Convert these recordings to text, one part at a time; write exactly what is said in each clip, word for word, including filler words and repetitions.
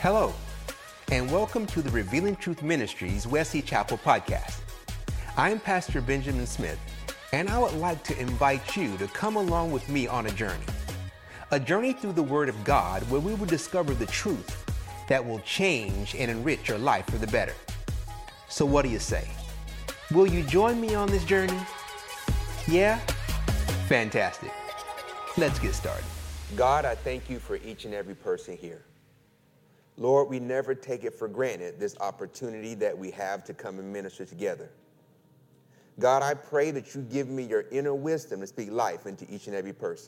Hello, and welcome to the Revealing Truth Ministries Wesley Chapel podcast. I'm Pastor Benjamin Smith, and I would like to invite you to come along with me on a journey. A journey through the Word of God where we will discover the truth that will change and enrich your life for the better. So what do you say? Will you join me on this journey? Yeah? Fantastic. Let's get started. God, I thank you for each and every person here. Lord, we never take it for granted, this opportunity that we have to come and minister together. God, I pray that you give me your inner wisdom to speak life into each and every person.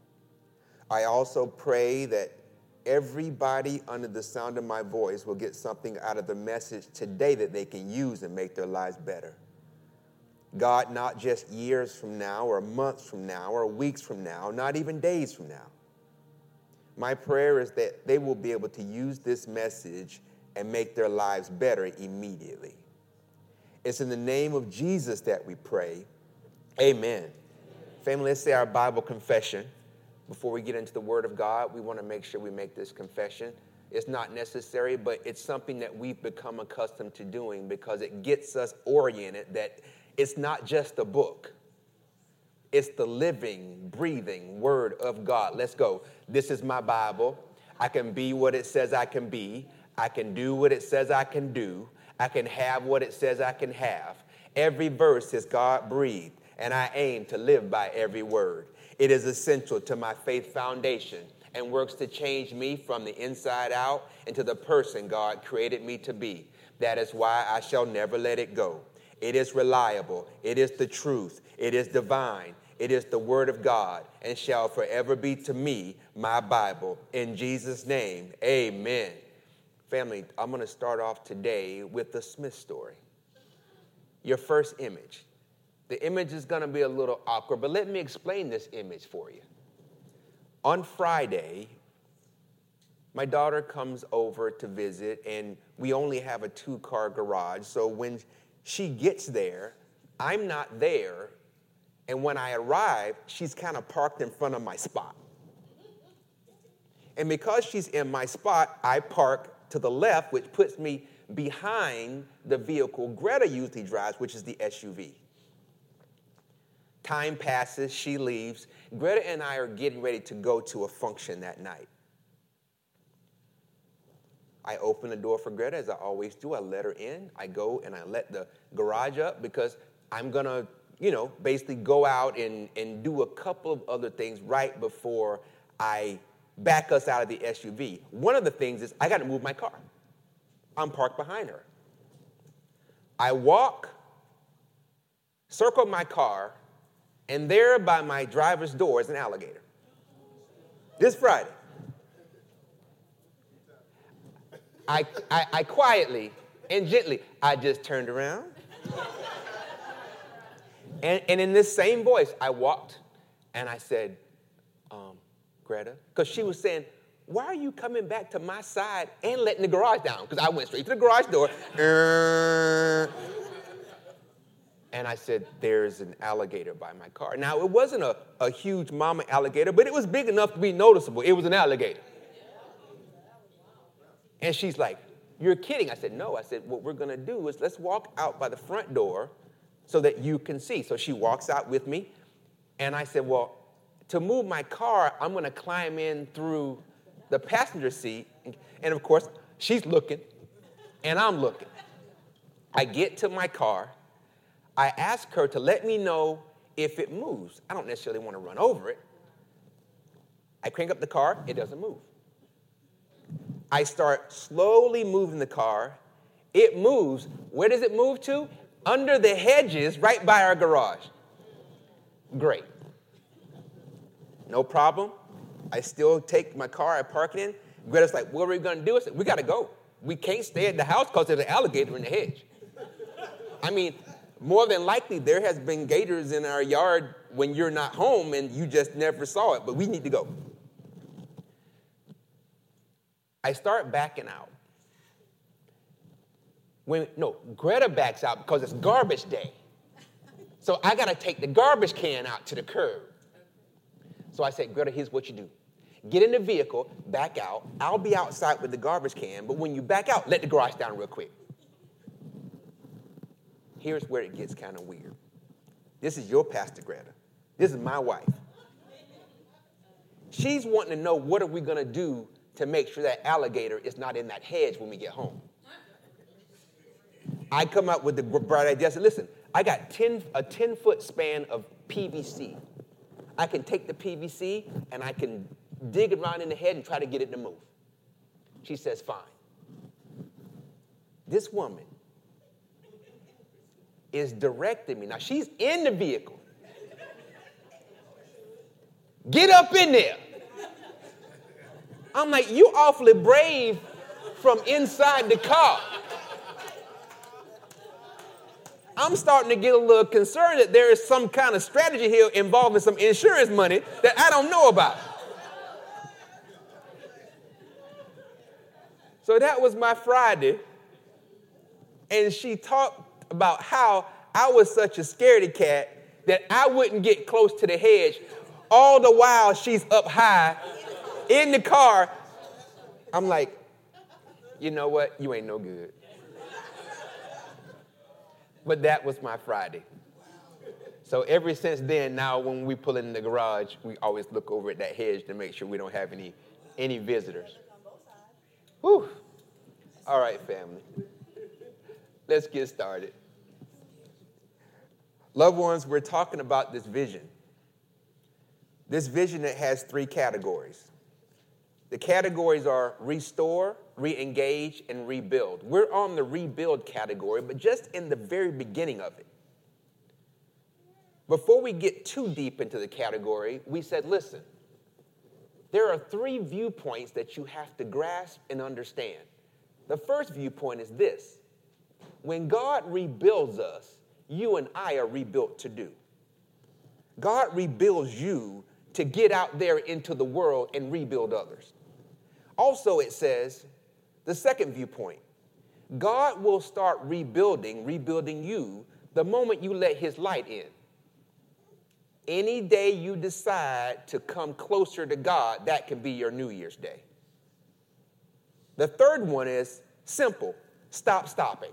I also pray that everybody under the sound of my voice will get something out of the message today that they can use and make their lives better. God, not just years from now or months from now or weeks from now, not even days from now. My prayer is that they will be able to use this message and make their lives better immediately. It's in the name of Jesus that we pray. Amen. Family, let's say our Bible confession. Before we get into the Word of God, we want to make sure we make this confession. It's not necessary, but it's something that we've become accustomed to doing because it gets us oriented that it's not just a book. It's the living, breathing Word of God. Let's go. This is my Bible. I can be what it says I can be. I can do what it says I can do. I can have what it says I can have. Every verse is God-breathed, and I aim to live by every word. It is essential to my faith foundation and works to change me from the inside out into the person God created me to be. That is why I shall never let it go. It is reliable. It is the truth. It is divine. It is the Word of God and shall forever be to me my Bible. In Jesus' name, amen. Family, I'm going to start off today with the Smith story. Your first image. The image is going to be a little awkward, but let me explain this image for you. On Friday, my daughter comes over to visit, and we only have a two-car garage. So when she gets there, I'm not there. And when I arrive, she's kind of parked in front of my spot. And because she's in my spot, I park to the left, which puts me behind the vehicle Greta usually drives, which is the S U V. Time passes, she leaves. Greta and I are getting ready to go to a function that night. I open the door for Greta, as I always do. I let her in. I go and I let the garage up because I'm going to, you know, basically go out and, and do a couple of other things right before I back us out of the S U V. One of the things is I got to move my car. I'm parked behind her. I walk, circle my car, and there by my driver's door is an alligator. This Friday. I, I, I quietly and gently, I just turned around. And, and in this same voice, I walked and I said, um, Greta, because she was saying, why are you coming back to my side and letting the garage down? Because I went straight to the garage door. And I said, there's an alligator by my car. Now, it wasn't a, a huge mama alligator, but it was big enough to be noticeable. It was an alligator. And she's like, you're kidding. I said, no. I said, what we're going to do is let's walk out by the front door so that you can see. So she walks out with me. And I said, well, to move my car, I'm going to climb in through the passenger seat. And, of course, she's looking, and I'm looking. I get to my car. I ask her to let me know if it moves. I don't necessarily want to run over it. I crank up the car. It doesn't move. I start slowly moving the car. It moves. Where does it move to? Under the hedges right by our garage. Great. No problem. I still take my car, I park it in. Greta's like, what are we going to do? I said, we got to go. We can't stay at the house because there's an alligator in the hedge. I mean, more than likely, there has been gators in our yard when you're not home and you just never saw it, but we need to go. I start backing out. When, no, Greta backs out because it's garbage day. So I got to take the garbage can out to the curb. So I said, Greta, here's what you do. get in the vehicle, back out. I'll be outside with the garbage can, but when you back out, let the garage down real quick. Here's where it gets kind of weird. This is your Pastor Greta. This is my wife. She's wanting to know, what are we going to do to make sure that alligator is not in that hedge when we get home? I come up with the bright idea. I said, listen, I got ten, a ten-foot span of P V C. I can take the P V C and I can dig around in the head and try to get it to move. She says, fine. This woman is directing me. Now, she's in the vehicle. Get up in there. I'm like, you awfully brave from inside the car. I'm starting to get a little concerned that there is some kind of strategy here involving some insurance money that I don't know about. So that was my Friday. And she talked about how I was such a scaredy cat that I wouldn't get close to the hedge. All the while she's up high in the car. I'm like, you know what? You ain't no good. But that was my Friday. So ever since then, now when we pull in the garage, we always look over at that hedge to make sure we don't have any, any visitors. Whew. All right, family. Let's get started. Loved ones, we're talking about this vision. This vision that has three categories. The categories are restore, re-engage, and rebuild. We're on the rebuild category, but just in the very beginning of it. Before we get too deep into the category, we said, listen, there are three viewpoints that you have to grasp and understand. The first viewpoint is this. When God rebuilds us, you and I are rebuilt to do. God rebuilds you to get out there into the world and rebuild others. Also, it says, the second viewpoint, God will start rebuilding, rebuilding you the moment you let his light in. Any day you decide to come closer to God, that can be your New Year's Day. The third one is simple, stop stopping.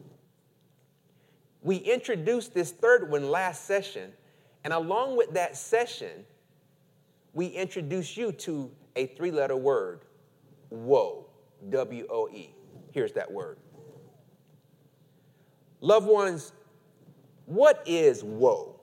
We introduced this third one last session, and along with that session, we introduced you to a three-letter word, woe, W O E. Here's that word. Loved ones, what is woe?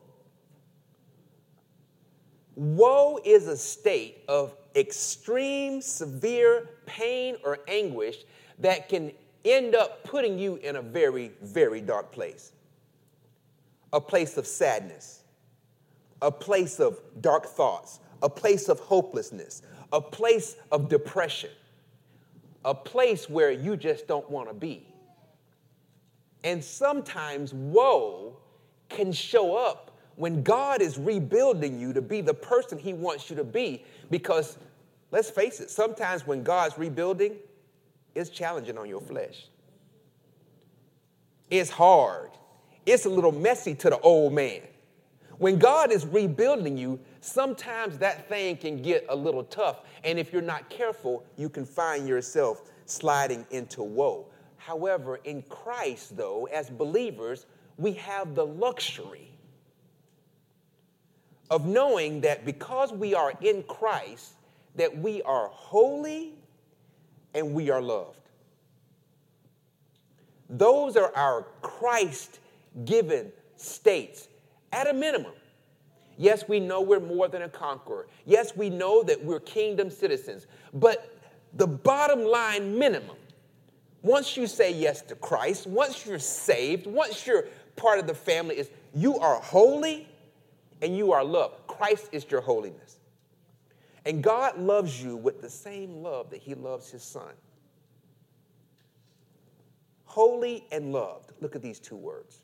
Woe is a state of extreme, severe pain or anguish that can end up putting you in a very, very dark place. A place of sadness, a place of dark thoughts, a place of hopelessness, a place of depression, a place where you just don't want to be. And sometimes woe can show up when God is rebuilding you to be the person he wants you to be, because let's face it, sometimes when God's rebuilding, it's challenging on your flesh. It's hard. It's a little messy to the old man. When God is rebuilding you, sometimes that thing can get a little tough. And if you're not careful, you can find yourself sliding into woe. However, in Christ, though, as believers, we have the luxury of knowing that because we are in Christ, that we are holy and we are loved. Those are our Christ-given states at a minimum. Yes, we know we're more than a conqueror. Yes, we know that we're kingdom citizens. But the bottom line minimum, once you say yes to Christ, once you're saved, once you're part of the family, is you are holy and you are loved. Christ is your holiness. And God loves you with the same love that he loves his son. Holy and loved. Look at these two words.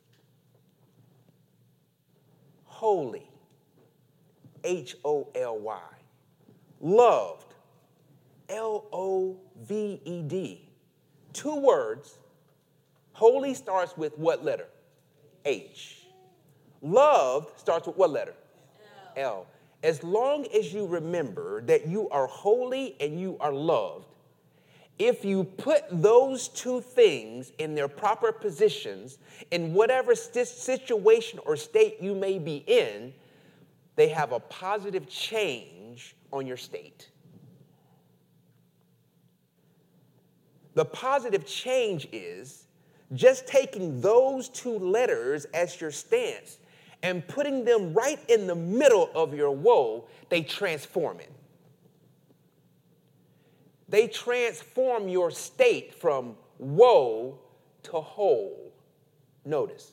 Holy, H O L Y. Loved, L O V E D. Two words. Holy starts with what letter? H. Loved starts with what letter? L. L. as long as you remember that you are holy and you are loved, if you put those two things in their proper positions, in whatever situation or state you may be in, they have a positive change on your state. The positive change is just taking those two letters as your stance and putting them right in the middle of your woe, they transform it. They transform your state from woe to whole. Notice.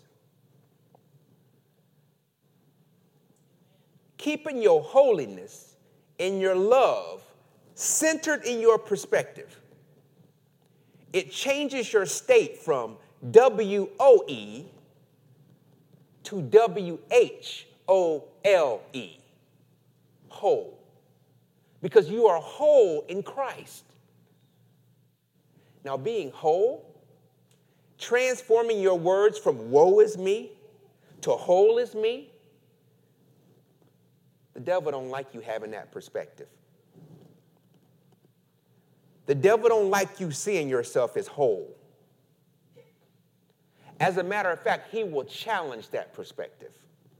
Keeping your holiness and your love centered in your perspective, it changes your state from W O E to W H O L E, whole. Because you are whole in Christ. Now, being whole, transforming your words from woe is me to whole is me, the devil don't like you having that perspective. The devil don't like you seeing yourself as whole. As a matter of fact, he will challenge that perspective.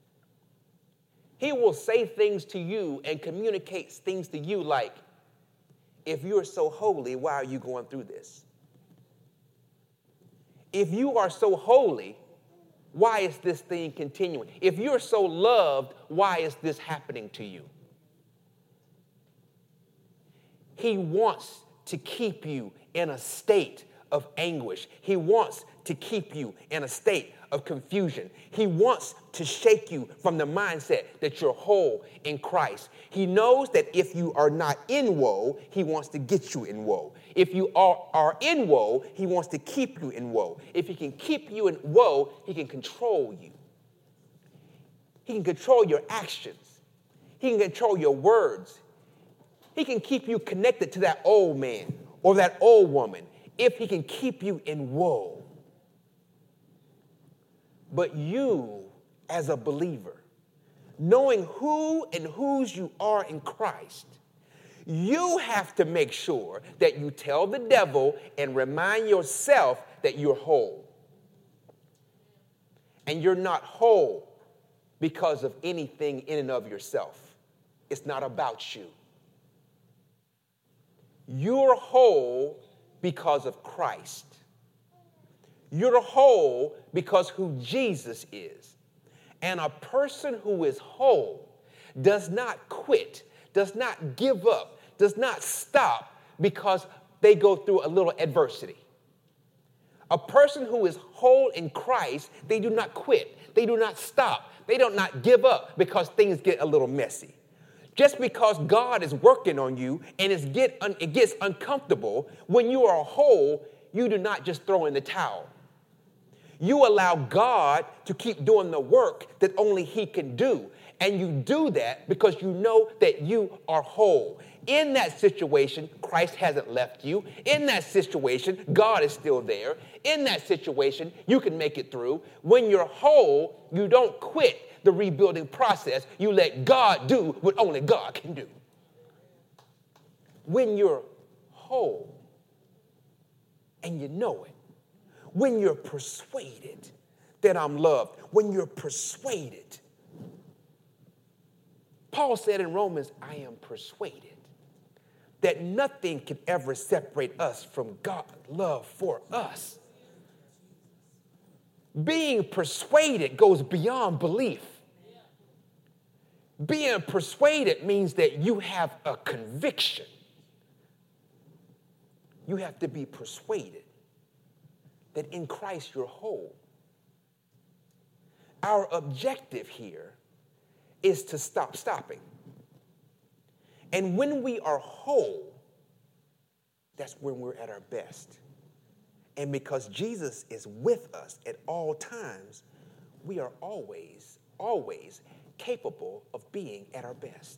He will say things to you and communicate things to you like, if you're so holy, why are you going through this? If you are so holy, why is this thing continuing? If you're so loved, why is this happening to you? He wants to keep you in a state of anguish. He wants to keep you in a state of confusion. He wants to shake you from the mindset that you're whole in Christ. He knows that if you are not in woe, he wants to get you in woe. If you are, are in woe, he wants to keep you in woe. If he can keep you in woe, he can control you. He can control your actions. He can control your words. He can keep you connected to that old man or that old woman if he can keep you in woe. But you, as a believer, knowing who and whose you are in Christ, you have to make sure that you tell the devil and remind yourself that you're whole. And you're not whole because of anything in and of yourself. It's not about you. You're whole because of Christ. You're whole because who Jesus is. And a person who is whole does not quit, does not give up, does not stop because they go through a little adversity. A person who is whole in Christ, they do not quit, they do not stop, they do not give up because things get a little messy. Just because God is working on you and it's get un- it gets uncomfortable, when you are whole, you do not just throw in the towel. You allow God to keep doing the work that only he can do. And you do that because you know that you are whole. In that situation, Christ hasn't left you. In that situation, God is still there. In that situation, you can make it through. When you're whole, you don't quit the rebuilding process. You let God do what only God can do. When you're whole, and you know it, when you're persuaded that I'm loved, when you're persuaded. Paul said in Romans, I am persuaded that nothing can ever separate us from God's love for us. Being persuaded goes beyond belief. Being persuaded means that you have a conviction. You have to be persuaded that in Christ you're whole. Our objective here is to stop stopping. And when we are whole, that's when we're at our best. And because Jesus is with us at all times, we are always, always capable of being at our best.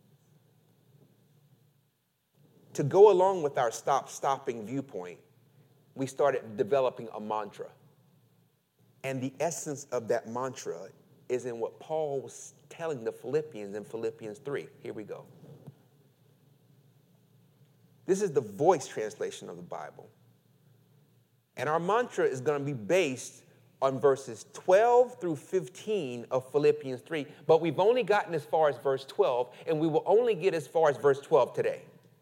To go along with our stop stopping viewpoint, we started developing a mantra. And the essence of that mantra is in what Paul was telling the Philippians in Philippians three. Here we go. This is the Voice translation of the Bible. And our mantra is going to be based on verses twelve through fifteen of Philippians three. But we've only gotten as far as verse twelve, and we will only get as far as verse twelve today.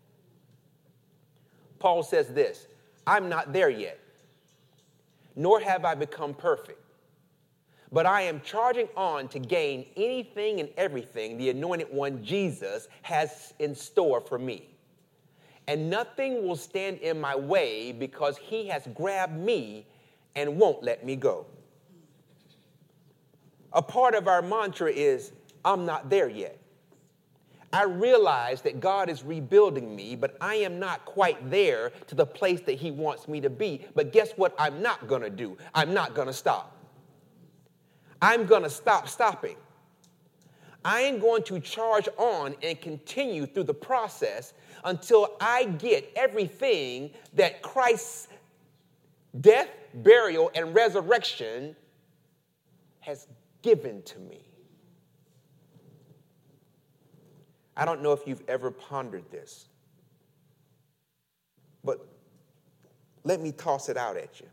Paul says this, I'm not there yet, nor have I become perfect. But I am charging on to gain anything and everything the Anointed One, Jesus, has in store for me. And nothing will stand in my way because he has grabbed me and won't let me go. A part of our mantra is, I'm not there yet. I realize that God is rebuilding me, but I am not quite there to the place that he wants me to be. But guess what I'm not going to do? I'm not going to stop. I'm going to stop stopping. I am going to charge on and continue through the process until I get everything that Christ's death, burial, and resurrection has given to me. I don't know if you've ever pondered this, but let me toss it out at you.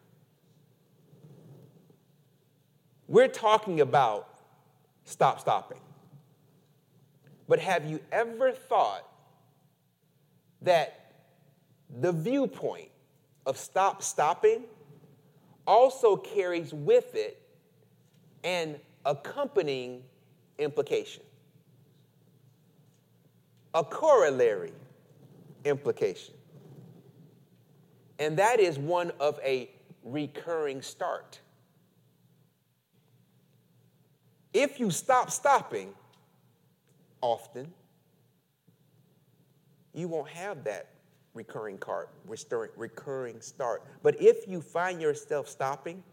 We're talking about stop stopping. But have you ever thought that the viewpoint of stop stopping also carries with it an accompanying implication? A corollary implication. And that is one of a recurring start. If you stop stopping often, you won't have that recurring cart, recurring start. But if you find yourself stopping,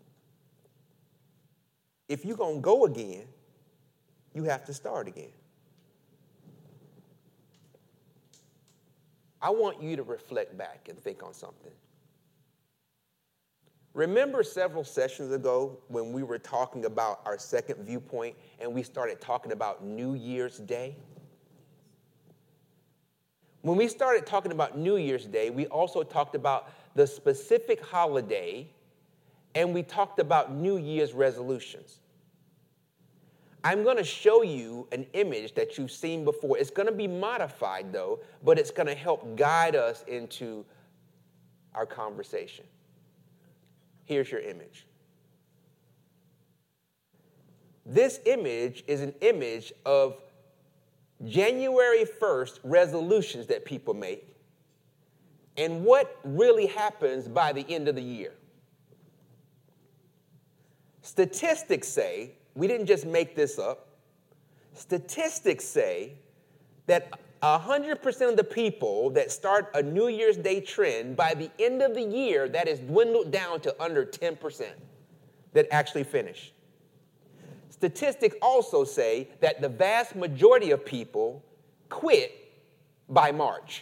if you're going to go again, you have to start again. I want you to reflect back and think on something. Remember several sessions ago when we were talking about our second viewpoint and we started talking about New Year's Day? When we started talking about New Year's Day, we also talked about the specific holiday and we talked about New Year's resolutions. I'm going to show you an image that you've seen before. It's going to be modified, though, but it's going to help guide us into our conversation. Here's your image. This image is an image of January first resolutions that people make and what really happens by the end of the year. Statistics say, we didn't just make this up, statistics say that one hundred percent of the people that start a New Year's Day trend, by the end of the year, that is dwindled down to under ten percent that actually finish. Statistics also say that the vast majority of people quit by March.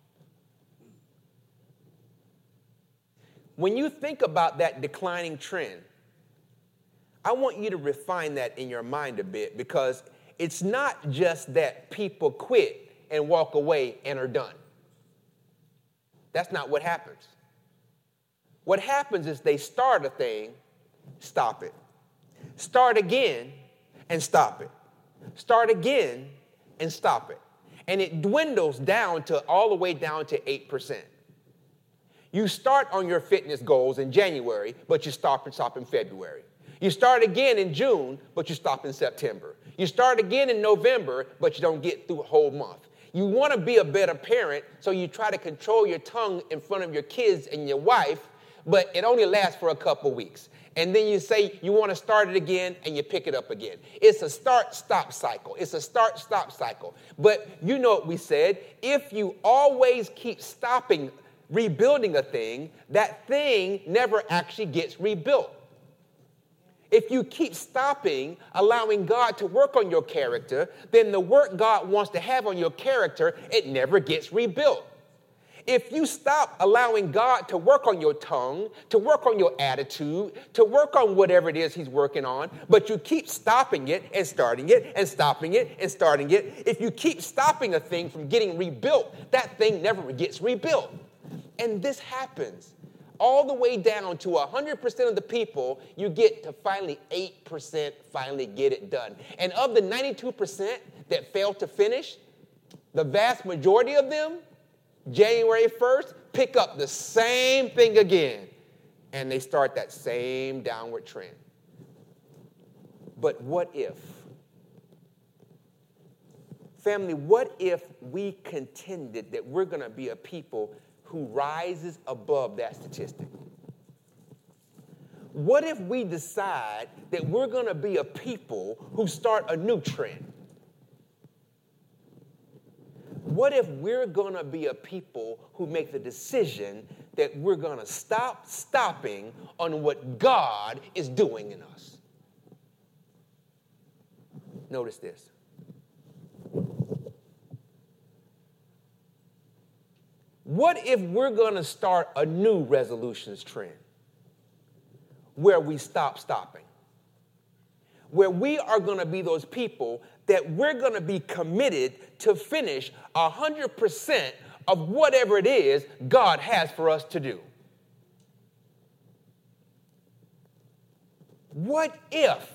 When you think about that declining trend, I want you to refine that in your mind a bit, because it's not just that people quit and walk away and are done. That's not what happens. What happens is they start a thing, stop it. Start again and stop it. Start again and stop it. And it dwindles down to all the way down to eight percent. You start on your fitness goals in January, but you stop and stop in February. You start again in June, but you stop in September. You start again in November, but you don't get through a whole month. You want to be a better parent, so you try to control your tongue in front of your kids and your wife, but it only lasts for a couple weeks. And then you say you want to start it again, and you pick it up again. It's a start-stop cycle. It's a start-stop cycle. But you know what we said. If you always keep stopping rebuilding a thing, that thing never actually gets rebuilt. If you keep stopping allowing God to work on your character, then the work God wants to have on your character, it never gets rebuilt. If you stop allowing God to work on your tongue, to work on your attitude, to work on whatever it is he's working on, but you keep stopping it and starting it and stopping it and starting it, if you keep stopping a thing from getting rebuilt, that thing never gets rebuilt. And this happens all the way down to one hundred percent of the people, you get to finally eight percent finally get it done. And of the ninety-two percent that fail to finish, the vast majority of them, January first, pick up the same thing again, and they start that same downward trend. But what if, family, what if we contended that we're going to be a people who rises above that statistic? What if we decide that we're going to be a people who start a new trend? What if we're going to be a people who make the decision that we're going to stop stopping on what God is doing in us? Notice this. What if we're going to start a new resolutions trend where we stop stopping? Where we are going to be those people that we're going to be committed to finish one hundred percent of whatever it is God has for us to do. What if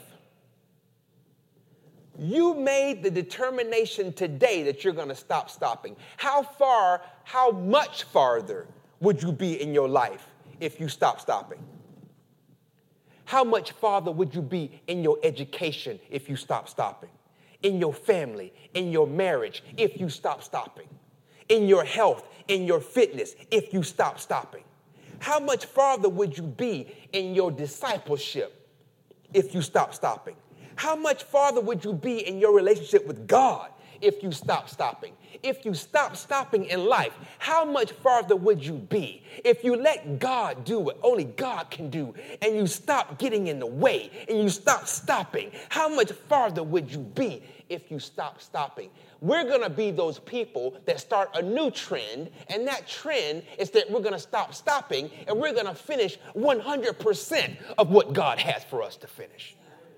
you made the determination today that you're going to stop stopping? How far, how much farther would you be in your life if you stop stopping? How much farther would you be in your education if you stop stopping? In your family, in your marriage, if you stop stopping? In your health, in your fitness, if you stop stopping? How much farther would you be in your discipleship if you stop stopping? How much farther would you be in your relationship with God if you stop stopping? If you stop stopping in life, how much farther would you be? If you let God do what only God can do and you stop getting in the way and you stop stopping, how much farther would you be if you stop stopping? We're going to be those people that start a new trend, and that trend is that we're going to stop stopping and we're going to finish one hundred percent of what God has for us to finish.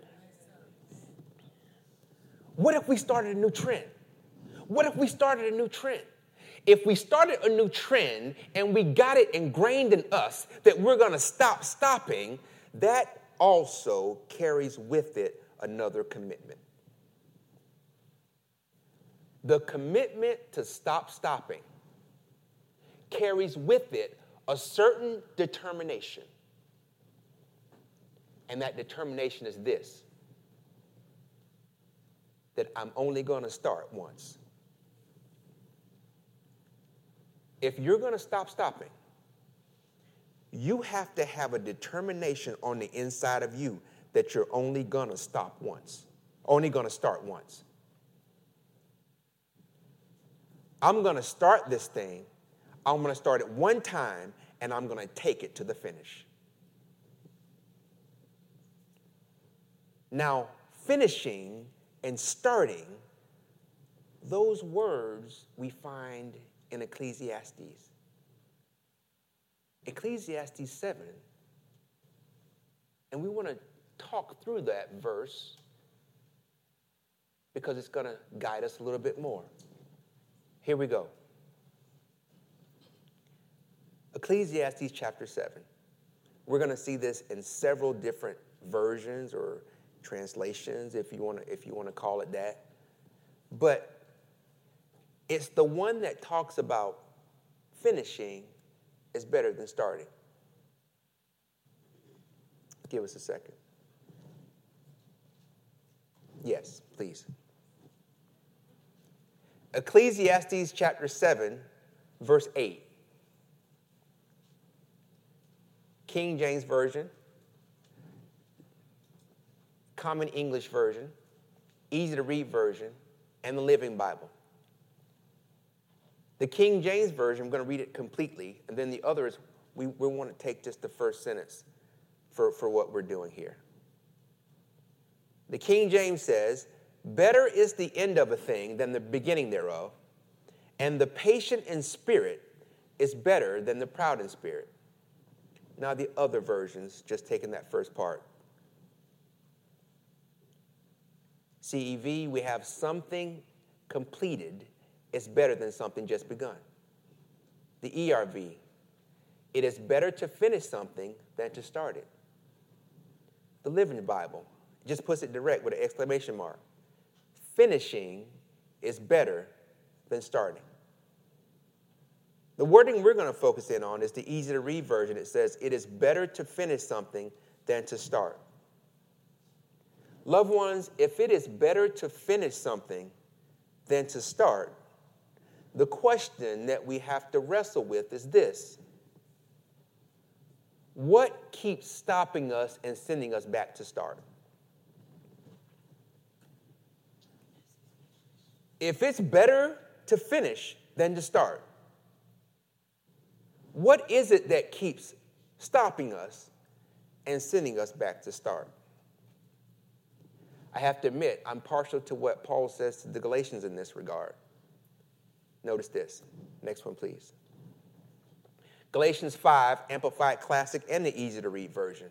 What if we started a new trend? What if we started a new trend? If we started a new trend and we got it ingrained in us that we're going to stop stopping, that also carries with it another commitment. The commitment to stop stopping carries with it a certain determination. And that determination is this: that I'm only going to start once. If you're going to stop stopping, you have to have a determination on the inside of you that you're only going to stop once, only going to start once. I'm going to start this thing, I'm going to start it one time, and I'm going to take it to the finish. Now, finishing and starting, those words we find in Ecclesiastes. Ecclesiastes seven. And we want to talk through that verse because it's going to guide us a little bit more. Here we go. Ecclesiastes chapter seven. We're going to see this in several different versions or translations, if you want to, if you want to call it that. But it's the one that talks about finishing is better than starting. Give us a second. Yes, please. Ecclesiastes chapter seven, verse eight. King James Version, Common English Version, Easy to Read Version, and the Living Bible. The King James Version, I'm going to read it completely, and then the others, we, we want to take just the first sentence for, for what we're doing here. The King James says, "Better is the end of a thing than the beginning thereof, and the patient in spirit is better than the proud in spirit. Now the other versions, just taking that first part. C E V, we have something completed is better than something just begun. The E R V, it is better to finish something than to start it. The Living Bible just puts it direct with an exclamation mark. Finishing is better than starting. The wording we're going to focus in on is the easy to read version. It says, it is better to finish something than to start. Loved ones, if it is better to finish something than to start, the question that we have to wrestle with is this. What keeps stopping us and sending us back to start? If it's better to finish than to start, what is it that keeps stopping us and sending us back to start? I have to admit, I'm partial to what Paul says to the Galatians in this regard. Notice this. Next one, please. Galatians five, Amplified Classic and the easy to read version.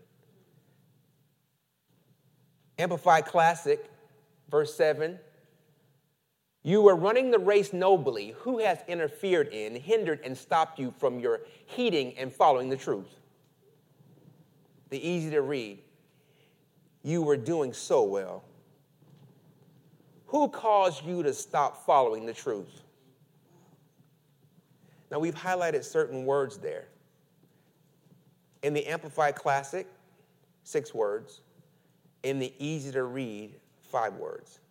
Amplified Classic, verse seven. You are running the race nobly. Who has interfered in, hindered, and stopped you from your heeding and following the truth? The easy to read. You were doing so well. Who caused you to stop following the truth? Now, we've highlighted certain words there. In the Amplified Classic, six words. In the easy to read, five words.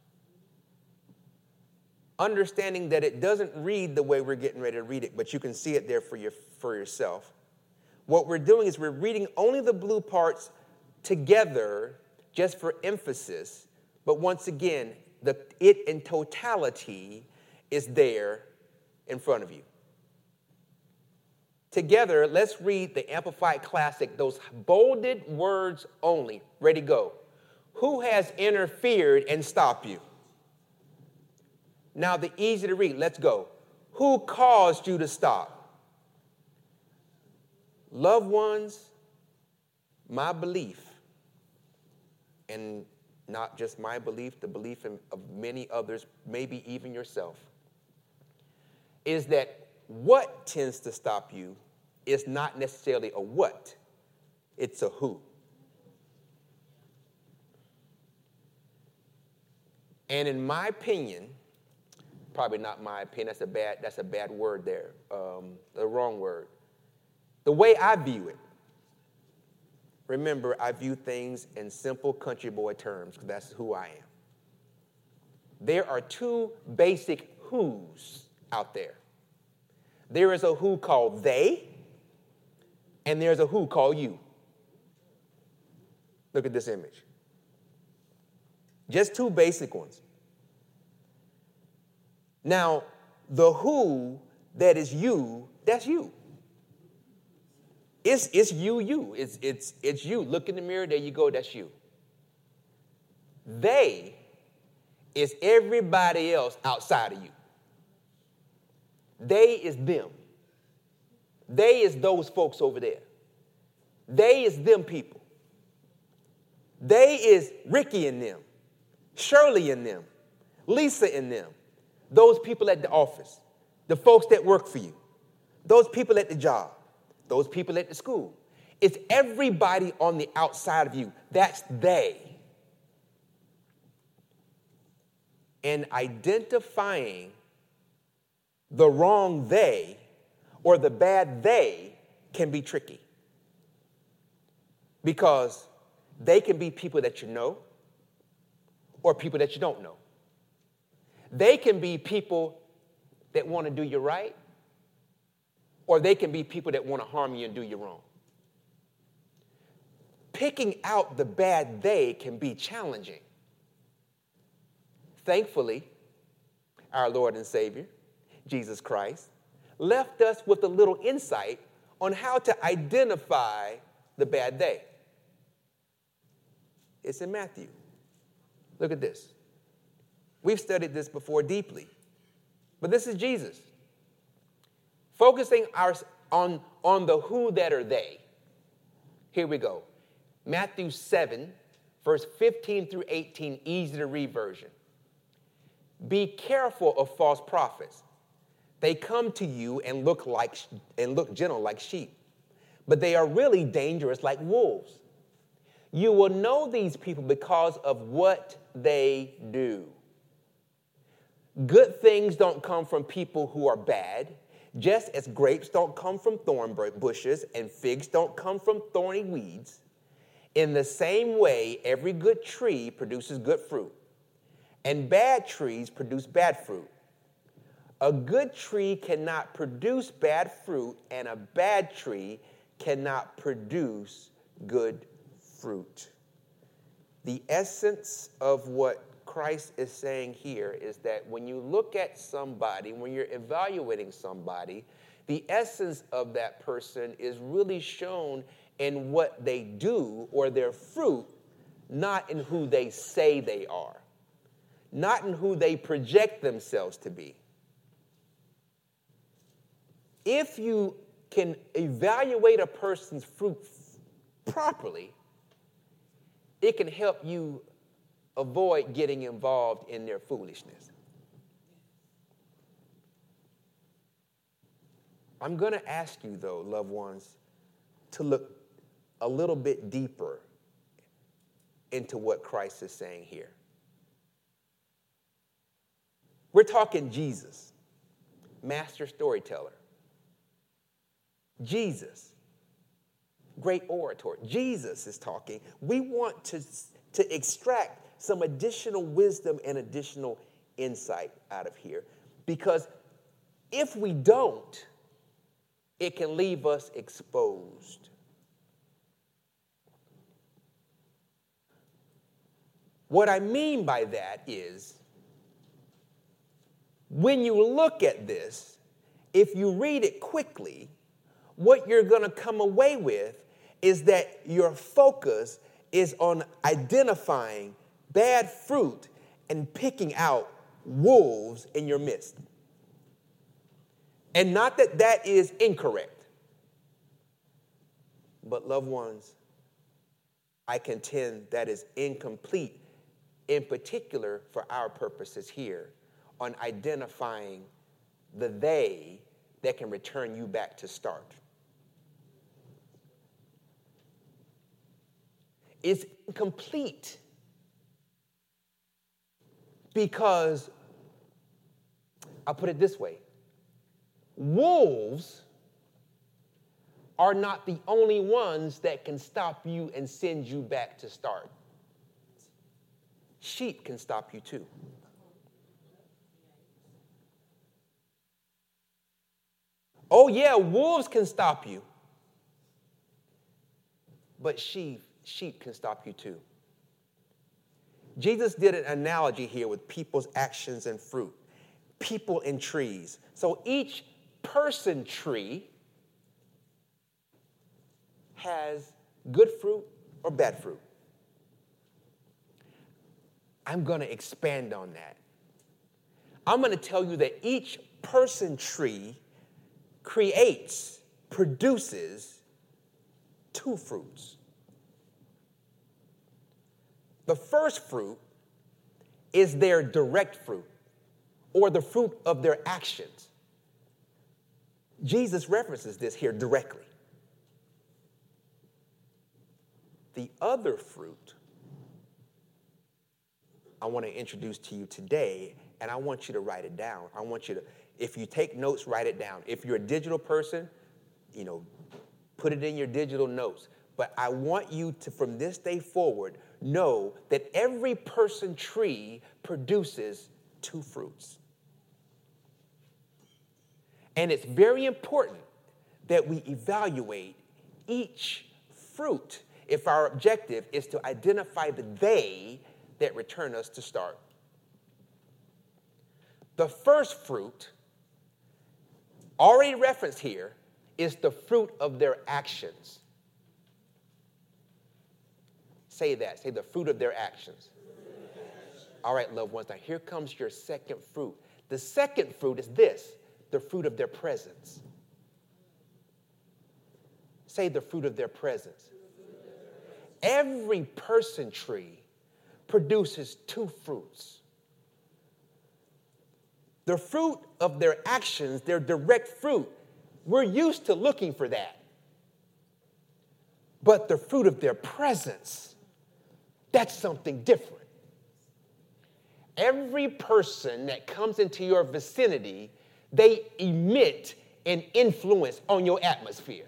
Understanding that it doesn't read the way we're getting ready to read it, but you can see it there for, your, for yourself. What we're doing is we're reading only the blue parts together just for emphasis, but once again, the it in totality is there in front of you. Together, let's read the Amplified Classic, those bolded words only. Ready, go. Who has interfered and stopped you? Now the easy to read, let's go. Who caused you to stop? Loved ones, my belief, and not just my belief, the belief of many others, maybe even yourself, is that what tends to stop you is not necessarily a what, it's a who. And in my opinion, probably not my opinion, that's a bad, that's a bad word there, um, the wrong word. The way I view it, remember, I view things in simple country boy terms because that's who I am. There are two basic who's out there. There is a who called they, and there's a who called you. Look at this image. Just two basic ones. Now, the who that is you, that's you. It's, it's you, you. It's, it's, it's you. Look in the mirror, there you go, that's you. They is everybody else outside of you. They is them. They is those folks over there. They is them people. They is Ricky and them, Shirley and them, Lisa and them, those people at the office, the folks that work for you, those people at the job, those people at the school. It's everybody on the outside of you. That's they. And identifying the wrong they or the bad they can be tricky. Because they can be people that you know or people that you don't know. They can be people that want to do you right, or they can be people that want to harm you and do you wrong. Picking out the bad they can be challenging. Thankfully, our Lord and Savior, Jesus Christ, left us with a little insight on how to identify the bad they. It's in Matthew. Look at this. We've studied this before deeply, but this is Jesus. Focusing our, on, on the who that are they. Here we go. Matthew seven, verse fifteen through eighteen, easy to read version. Be careful of false prophets. They come to you and look like and look gentle like sheep, but they are really dangerous like wolves. You will know these people because of what they do. Good things don't come from people who are bad, just as grapes don't come from thorn bushes and figs don't come from thorny weeds. In the same way, every good tree produces good fruit, and bad trees produce bad fruit. A good tree cannot produce bad fruit, and a bad tree cannot produce good fruit. The essence of what Christ is saying here is that when you look at somebody, when you're evaluating somebody, the essence of that person is really shown in what they do or their fruit, not in who they say they are, not in who they project themselves to be. If you can evaluate a person's fruit properly, it can help you avoid getting involved in their foolishness. I'm going to ask you, though, loved ones, to look a little bit deeper into what Christ is saying here. We're talking Jesus, master storyteller. Jesus, great orator. Jesus is talking. We want to, to extract some additional wisdom and additional insight out of here. Because if we don't, it can leave us exposed. What I mean by that is, when you look at this, if you read it quickly, what you're going to come away with is that your focus is on identifying bad fruit and picking out wolves in your midst. And not that that is incorrect. But loved ones, I contend that is incomplete, in particular for our purposes here, on identifying the they that can return you back to start. It's incomplete because, I'll put it this way, wolves are not the only ones that can stop you and send you back to start. Sheep can stop you too. Oh yeah, wolves can stop you. But sheep, sheep can stop you too. Jesus did an analogy here with people's actions and fruit. People and trees. So each person tree has good fruit or bad fruit. I'm going to expand on that. I'm going to tell you that each person tree creates, produces two fruits. The first fruit is their direct fruit, or the fruit of their actions. Jesus references this here directly. The other fruit I want to introduce to you today, and I want you to write it down. I want you to, if you take notes, write it down. If you're a digital person, you know, put it in your digital notes. But I want you to, from this day forward, know that every person tree produces two fruits. And it's very important that we evaluate each fruit if our objective is to identify the they that return us to start. The first fruit, already referenced here, is the fruit of their actions. Say that. Say the fruit of their actions. All right, loved ones, now here comes your second fruit. The second fruit is this, the fruit of their presence. Say the fruit of their presence. Every person tree produces two fruits. The fruit of their actions, their direct fruit, we're used to looking for that. But the fruit of their presence, that's something different. Every person that comes into your vicinity, they emit an influence on your atmosphere.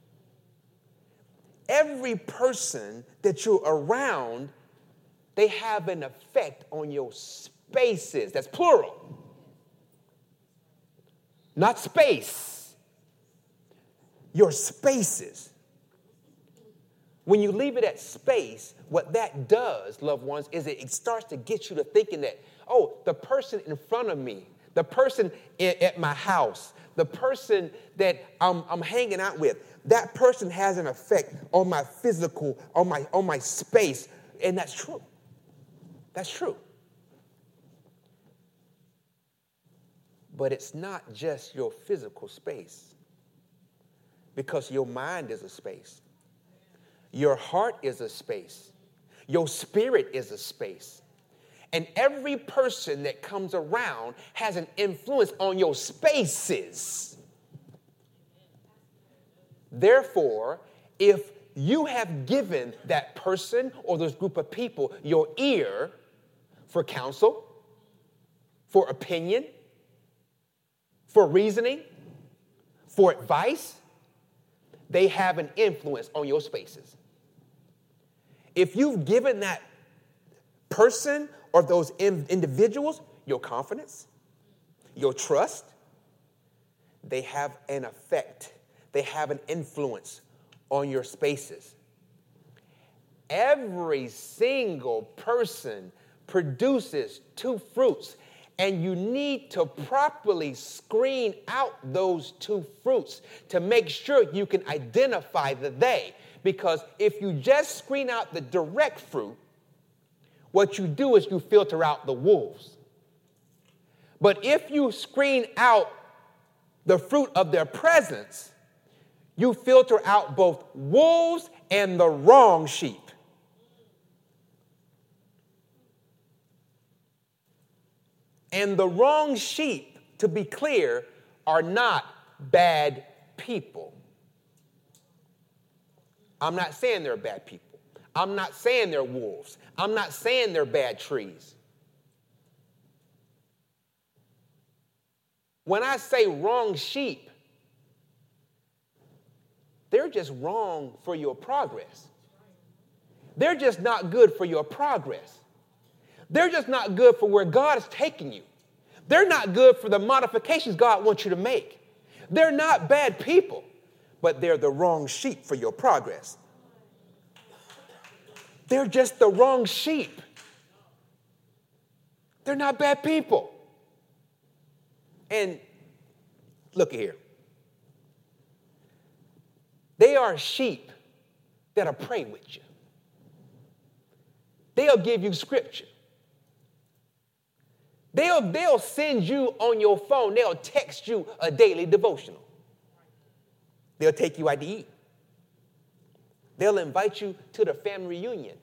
Every person that you're around, they have an effect on your spaces. That's plural. Not space. Your spaces. When you leave it at space, what that does, loved ones, is it, it starts to get you to thinking that, oh, the person in front of me, the person in, at my house, the person that I'm, I'm hanging out with, that person has an effect on my physical, on my, on my space. And that's true. That's true. But it's not just your physical space, because your mind is a space. Your heart is a space. Your spirit is a space. And every person that comes around has an influence on your spaces. Therefore, if you have given that person or this group of people your ear for counsel, for opinion, for reasoning, for advice, they have an influence on your spaces. If you've given that person or those in- individuals your confidence, your trust, they have an effect. They have an influence on your spaces. Every single person produces two fruits, and you need to properly screen out those two fruits to make sure you can identify the they. Because if you just screen out the direct fruit, what you do is you filter out the wolves. But if you screen out the fruit of their presence, you filter out both wolves and the wrong sheep. And the wrong sheep, to be clear, are not bad people. I'm not saying they're bad people. I'm not saying they're wolves. I'm not saying they're bad trees. When I say wrong sheep, they're just wrong for your progress. They're just not good for your progress. They're just not good for where God is taking you. They're not good for the modifications God wants you to make. They're not bad people, but they're the wrong sheep for your progress. They're just the wrong sheep. They're not bad people. And look here. They are sheep that'll pray with you. They'll give you scripture. They'll, they'll send you on your phone. They'll text you a daily devotional. They'll take you out to eat. They'll invite you to the family reunion.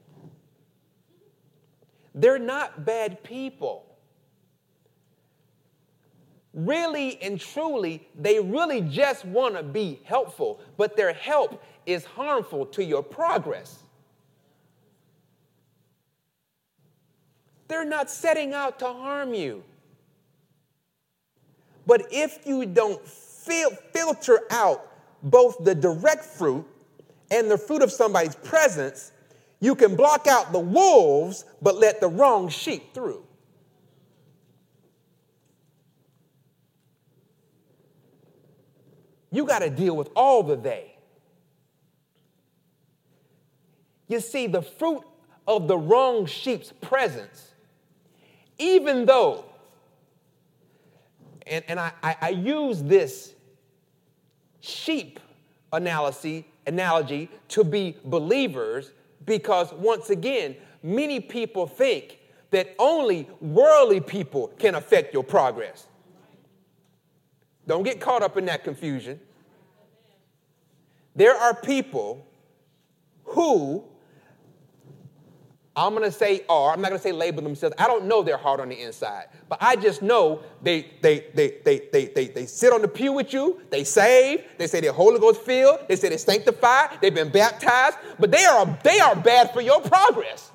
They're not bad people. Really and truly, they really just want to be helpful, but their help is harmful to your progress. They're not setting out to harm you. But if you don't fil- filter out both the direct fruit and the fruit of somebody's presence, you can block out the wolves, but let the wrong sheep through. You got to deal with all the they. You see, the fruit of the wrong sheep's presence, even though, and, and I, I, I use this sheep analogy, analogy to be believers, because once again, many people think that only worldly people can affect your progress. Don't get caught up in that confusion. There are people who, I'm going to say are, I'm not going to say label themselves. I don't know their heart on the inside. But I just know they they they they they they they sit on the pew with you, they save, they say they're Holy Ghost filled, they say they're sanctified, they've been baptized, but they are they are bad for your progress.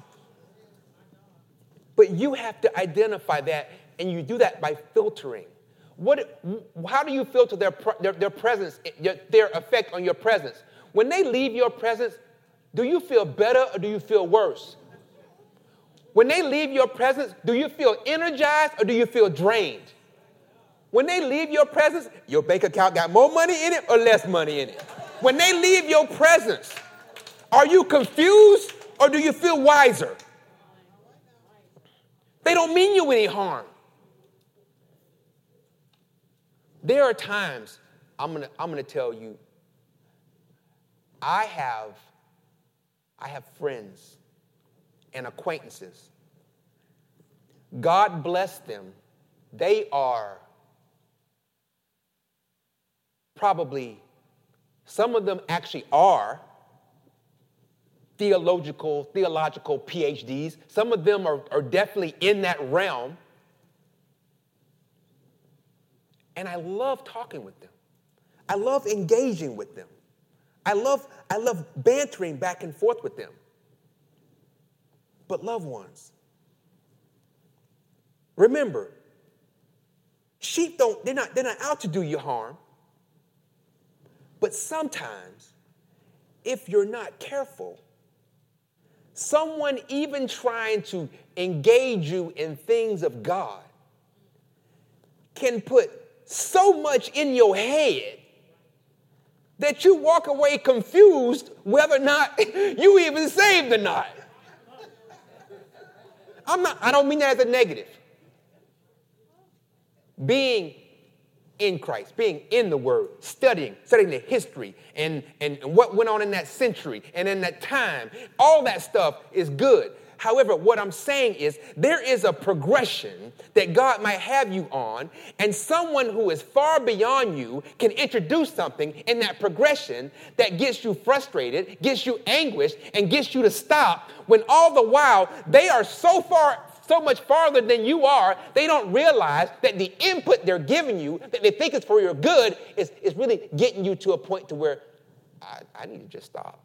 But you have to identify that, and you do that by filtering. What, how do you filter their, their, their presence, their effect on your presence? When they leave your presence, do you feel better or do you feel worse? When they leave your presence, do you feel energized or do you feel drained? When they leave your presence, your bank account got more money in it or less money in it? When they leave your presence, are you confused or do you feel wiser? They don't mean you any harm. There are times, I'm gonna, I'm gonna tell you, I have, I have friends and acquaintances. God bless them. They are probably, some of them actually are theological, theological P H Ds. Some of them are, are definitely in that realm. And I love talking with them. I love engaging with them. I love, I love bantering back and forth with them. But loved ones, remember, sheep don't, they're not, they're not out to do you harm. But sometimes, if you're not careful, someone even trying to engage you in things of God can put so much in your head that you walk away confused whether or not you even saved or not. I'm not, I don't mean that as a negative. Being in Christ, being in the Word, studying, studying the history and, and, and what went on in that century and in that time, all that stuff is good. However, what I'm saying is there is a progression that God might have you on, and someone who is far beyond you can introduce something in that progression that gets you frustrated, gets you anguished, and gets you to stop, when all the while they are so far, so much farther than you are, they don't realize that the input they're giving you, that they think is for your good, is, is really getting you to a point to where I, I need to just stop.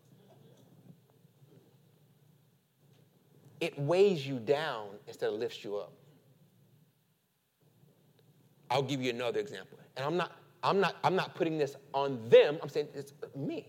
It weighs you down instead of lifts you up. I'll give you another example. And I'm not, I'm not, I'm not putting this on them. I'm saying it's me.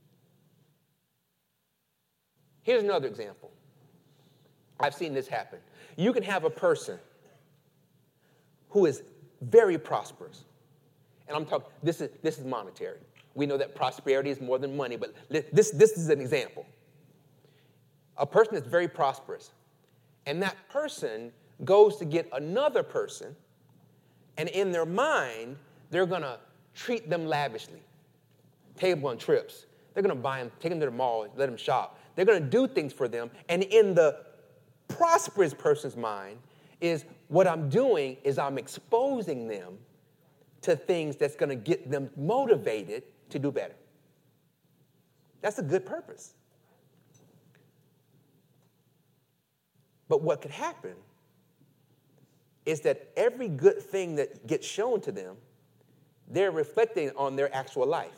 Here's another example. I've seen this happen. You can have a person who is very prosperous. And I'm talking, this is, this is monetary. We know that prosperity is more than money, but this, this is an example. A person that's very prosperous, and that person goes to get another person, and in their mind, they're going to treat them lavishly. Take them on trips. They're going to buy them, take them to the mall, let them shop. They're going to do things for them, and in the prosperous person's mind is what I'm doing is I'm exposing them to things that's going to get them motivated to do better. That's a good purpose. But what could happen is that every good thing that gets shown to them, they're reflecting on their actual life.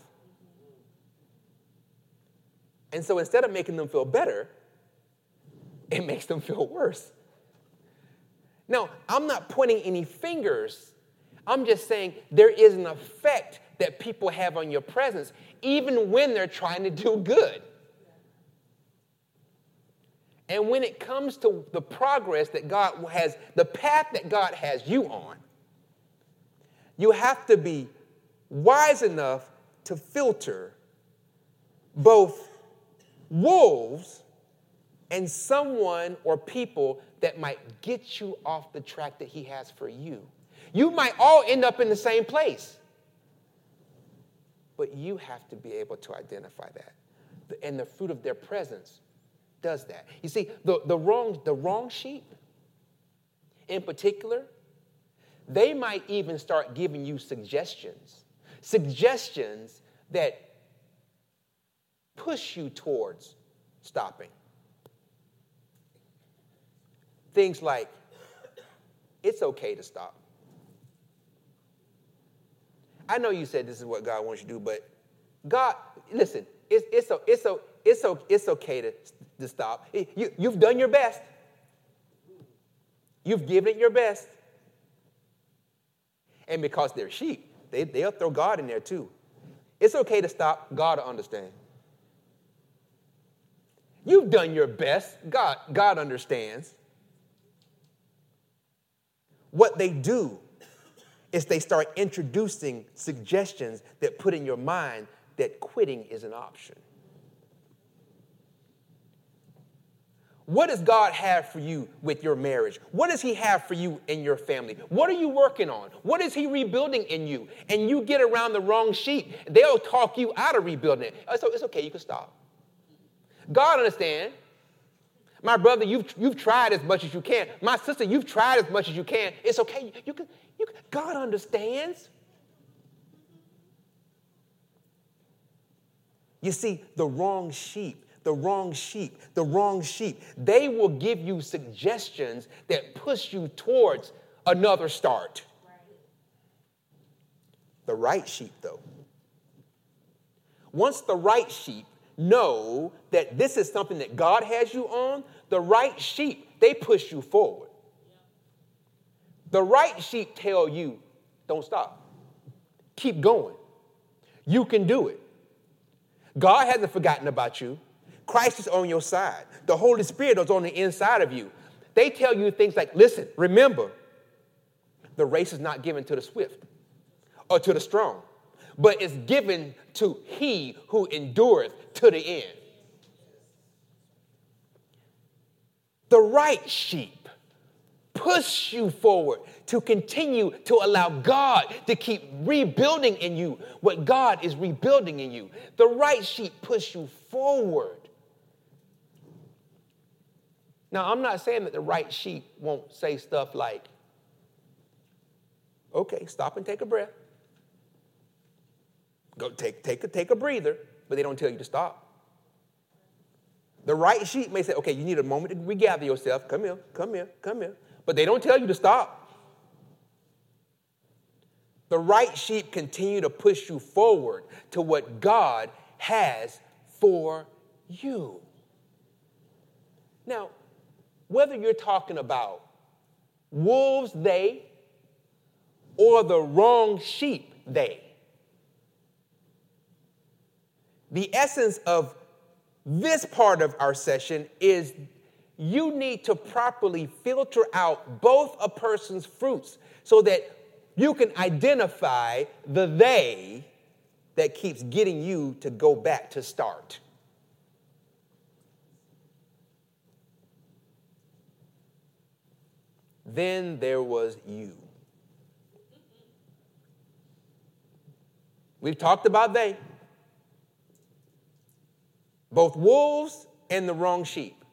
And so instead of making them feel better, it makes them feel worse. Now, I'm not pointing any fingers. I'm just saying there is an effect that people have on your presence, even when they're trying to do good. And when it comes to the progress that God has, the path that God has you on, you have to be wise enough to filter both wolves and someone or people that might get you off the track that he has for you. You might all end up in the same place, but you have to be able to identify that. And the fruit of their presence does that. You see, the, the wrong the wrong sheep, in particular, they might even start giving you suggestions. Suggestions that push you towards stopping. Things like, it's okay to stop. I know you said this is what God wants you to do, but God, listen, it's, it's, it's, it's, it's okay to, to stop. You, you've done your best. You've given it your best. And because they're sheep, they, they'll throw God in there too. It's okay to stop. God will understand. You've done your best. God, God understands. What they do is they start introducing suggestions that put in your mind that quitting is an option. What does God have for you with your marriage? What does he have for you in your family? What are you working on? What is he rebuilding in you? And you get around the wrong sheep, they'll talk you out of rebuilding it. So it's okay, you can stop. God understands. My brother, you've, you've tried as much as you can. My sister, you've tried as much as you can. It's okay. You can, you can, God understands. You see, the wrong sheep, the wrong sheep, the wrong sheep, they will give you suggestions that push you towards another start. The right sheep, though. Once the right sheep know that this is something that God has you on, the right sheep, they push you forward. The right sheep tell you, don't stop. Keep going. You can do it. God hasn't forgotten about you. Christ is on your side. The Holy Spirit is on the inside of you. They tell you things like, listen, remember, the race is not given to the swift or to the strong, but it's given to he who endureth to the end. The right sheep push you forward to continue to allow God to keep rebuilding in you what God is rebuilding in you. The right sheep push you forward. Now, I'm not saying that the right sheep won't say stuff like, okay, stop and take a breath. Go take, take, a, take a breather, but they don't tell you to stop. The right sheep may say, okay, you need a moment to regather yourself. Come here, come here, come here. But they don't tell you to stop. The right sheep continue to push you forward to what God has for you. Now, whether you're talking about wolves, they, or the wrong sheep, they, the essence of this part of our session is you need to properly filter out both a person's fruits so that you can identify the they that keeps getting you to go back to start. Then there was you. We've talked about they. Both wolves and the wrong sheep.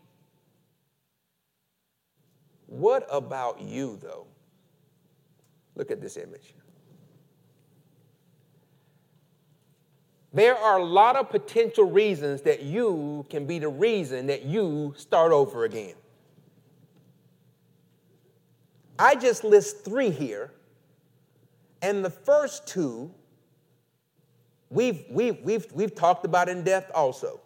What about you, though? Look at this image. There are a lot of potential reasons that you can be the reason that you start over again. I just list three here, and the first two we've, we've, we've, we've talked about in depth also.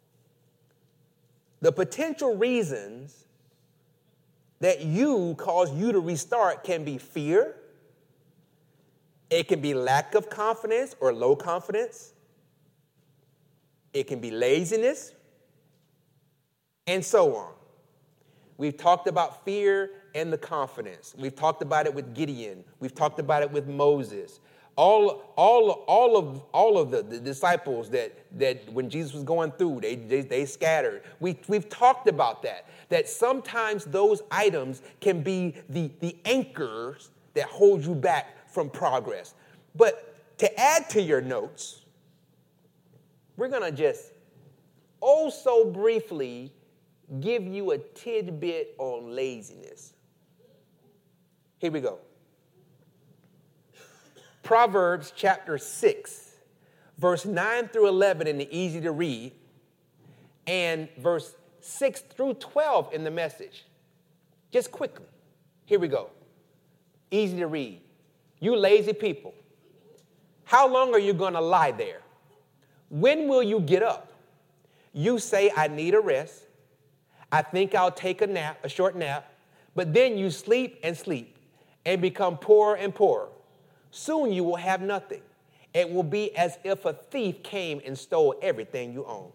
The potential reasons that you cause you to restart can be fear. It can be lack of confidence or low confidence. It can be laziness, and so on. We've talked about fear and the confidence. We've talked about it with Gideon. We've talked about it with Moses. All, all, all of, all of the, the disciples that, that when Jesus was going through, they, they, they scattered. We, we've talked about that, that sometimes those items can be the, the anchors that hold you back from progress. But to add to your notes, we're going to just, oh so briefly, give you a tidbit on laziness. Here we go. Proverbs chapter six, verse nine through eleven in the easy to read and verse six through twelve in the Message. Just quickly. Here we go. Easy to read. You lazy people, how long are you going to lie there? When will you get up? You say, I need a rest. I think I'll take a nap, a short nap. But then you sleep and sleep and become poorer and poorer. Soon you will have nothing. It will be as if a thief came and stole everything you own.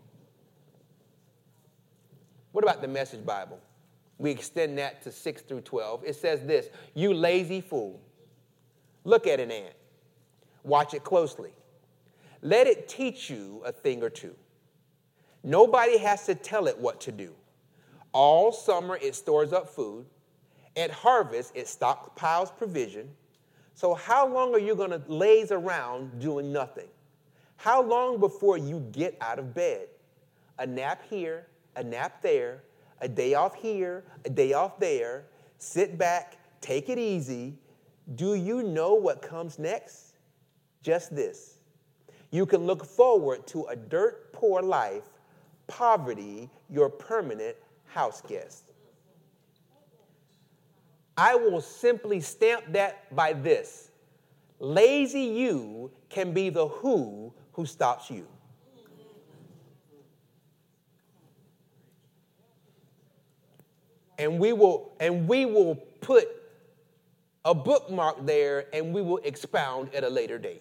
What about the Message Bible? We extend that to six through twelve. It says this, you lazy fool. Look at an ant. Watch it closely. Let it teach you a thing or two. Nobody has to tell it what to do. All summer it stores up food. At harvest it stockpiles provision. So how long are you going to laze around doing nothing? How long before you get out of bed? A nap here, a nap there, a day off here, a day off there. Sit back, take it easy. Do you know what comes next? Just this. You can look forward to a dirt poor life, poverty, your permanent house guest. I will simply stamp that by this. Lazy you can be the who who stops you. And we will, and we will put a bookmark there, and we will expound at a later date.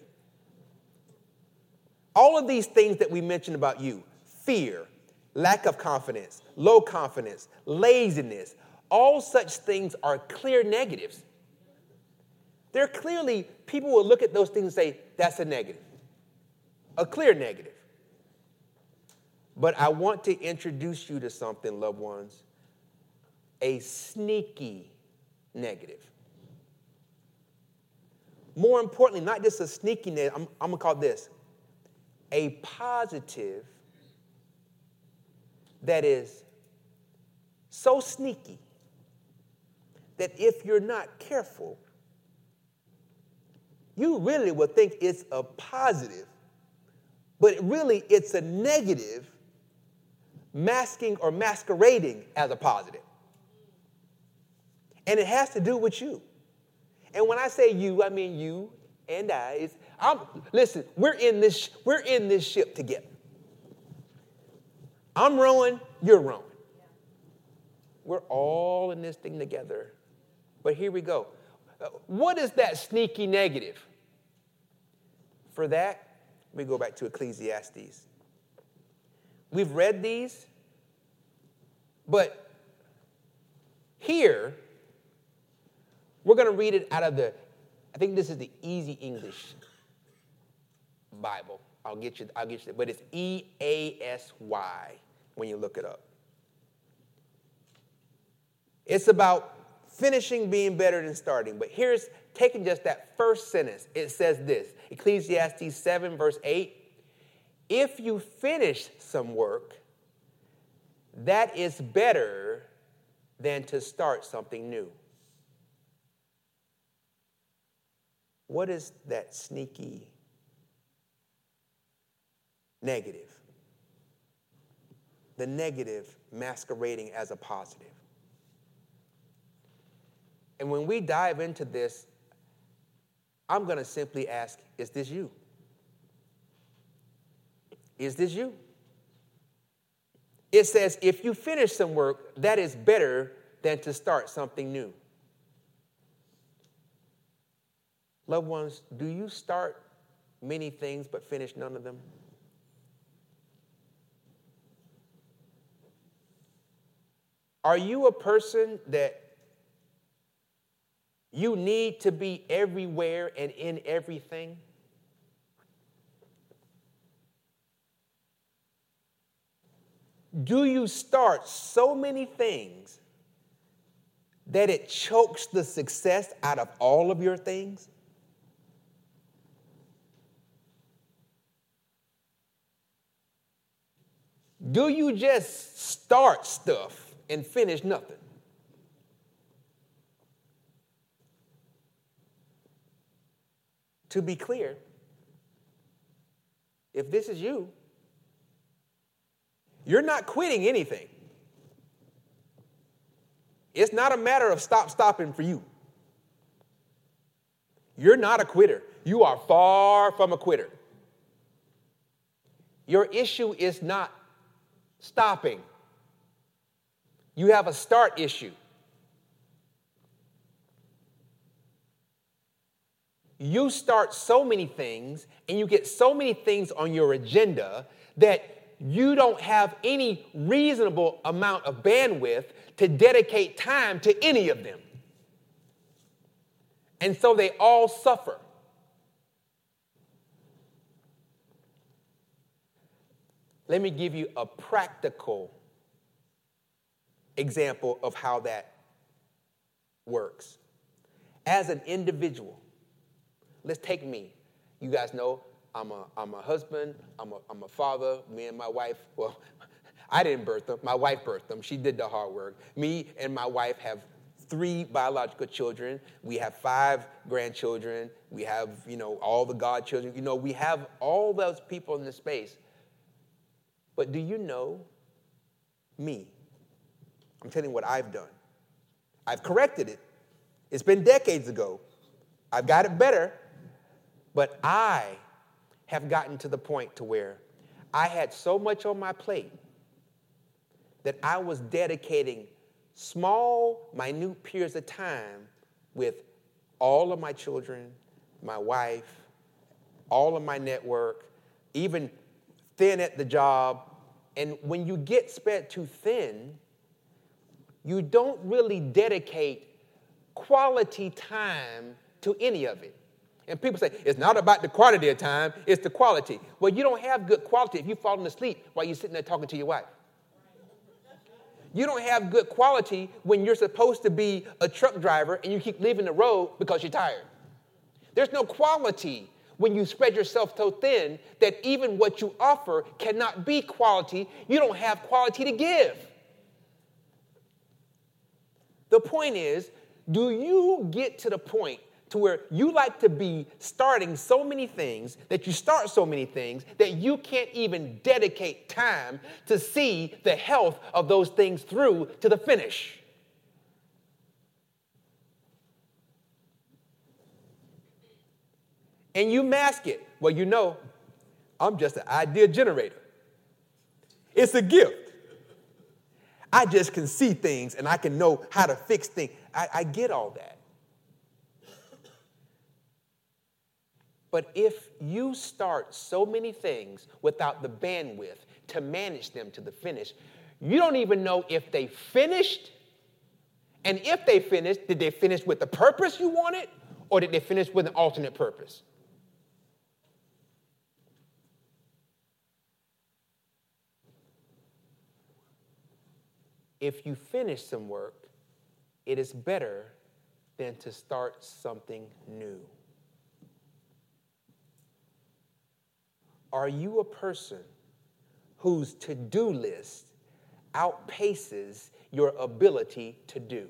All of these things that we mentioned about you, fear, lack of confidence, low confidence, laziness, all such things are clear negatives. They're clearly, people will look at those things and say, that's a negative, a clear negative. But I want to introduce you to something, loved ones, a sneaky negative. More importantly, not just a sneaky negative, I'm, I'm going to call it this, a positive that is so sneaky that if you're not careful, you really will think it's a positive, but really it's a negative masking or masquerading as a positive. And it has to do with you. And when I say you, I mean you and I. It's, I'm, listen, we're in this, we're in this ship together. I'm rowing, you're rowing. We're all in this thing together. But here we go. What is that sneaky negative? For that, we go back to Ecclesiastes. We've read these, but here, we're going to read it out of the, I think this is the Easy English Bible. I'll get you, I'll get you, but it's E A S Y when you look it up. It's about finishing being better than starting. But here's taking just that first sentence. It says this, Ecclesiastes seven, verse eight. If you finish some work, that is better than to start something new. What is that sneaky negative? The negative masquerading as a positive. And when we dive into this, I'm going to simply ask, is this you? Is this you? It says, if you finish some work, that is better than to start something new. Loved ones, do you start many things but finish none of them? Are you a person that you need to be everywhere and in everything? Do you start so many things that it chokes the success out of all of your things? Do you just start stuff and finish nothing? To be clear, if this is you, You're not quitting anything. It's not a matter of stop stopping for you. You're not a quitter. You are far from a quitter. Your issue is not stopping. You have a start issue. You start so many things and you get so many things on your agenda that you don't have any reasonable amount of bandwidth to dedicate time to any of them. And so they all suffer. Let me give you a practical example of how that works. As an individual, let's take me. You guys know I'm a, I'm a husband, I'm a, I'm a father. Me and my wife, well, I didn't birth them. My wife birthed them. She did the hard work. Me and my wife have three biological children. We have five grandchildren. We have, you know, all the godchildren. You know, we have all those people in this space. But do you know me? I'm telling you what I've done. I've corrected it. It's been decades ago. I've got it better. But I have gotten to the point to where I had so much on my plate that I was dedicating small, minute periods of time with all of my children, my wife, all of my network, even thin at the job. And when you get spread too thin, you don't really dedicate quality time to any of it. And people say, it's not about the quantity of time, it's the quality. Well, you don't have good quality if you're falling asleep while you're sitting there talking to your wife. You don't have good quality when you're supposed to be a truck driver and you keep leaving the road because you're tired. There's no quality when you spread yourself so thin that even what you offer cannot be quality. You don't have quality to give. The point is, do you get to the point to where you like to be starting so many things, that you start so many things, that you can't even dedicate time to see the health of those things through to the finish? And you mask it. Well, you know, I'm just an idea generator. It's a gift. I just can see things and I can know how to fix things. I, I get all that. But if you start so many things without the bandwidth to manage them to the finish, you don't even know if they finished. And if they finished, did they finish with the purpose you wanted, or did they finish with an alternate purpose? If you finish some work, it is better than to start something new. Are you a person whose to-do list outpaces your ability to do?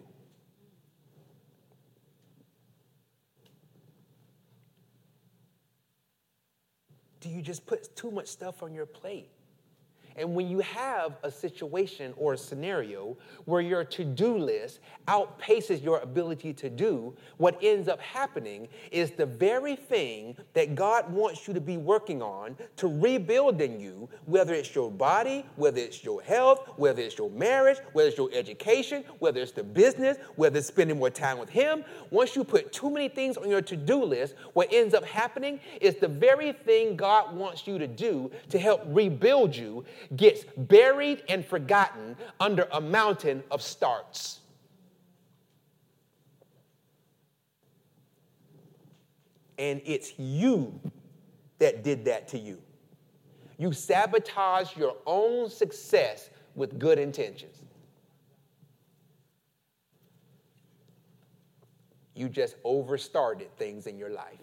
Do you just put too much stuff on your plate? And when you have a situation or a scenario where your to-do list outpaces your ability to do, what ends up happening is the very thing that God wants you to be working on to rebuild in you, whether it's your body, whether it's your health, whether it's your marriage, whether it's your education, whether it's the business, whether it's spending more time with Him. Once you put too many things on your to-do list, what ends up happening is the very thing God wants you to do to help rebuild you gets buried and forgotten under a mountain of starts. And it's you that did that to you. You sabotage your own success with good intentions. You just overstarted things in your life.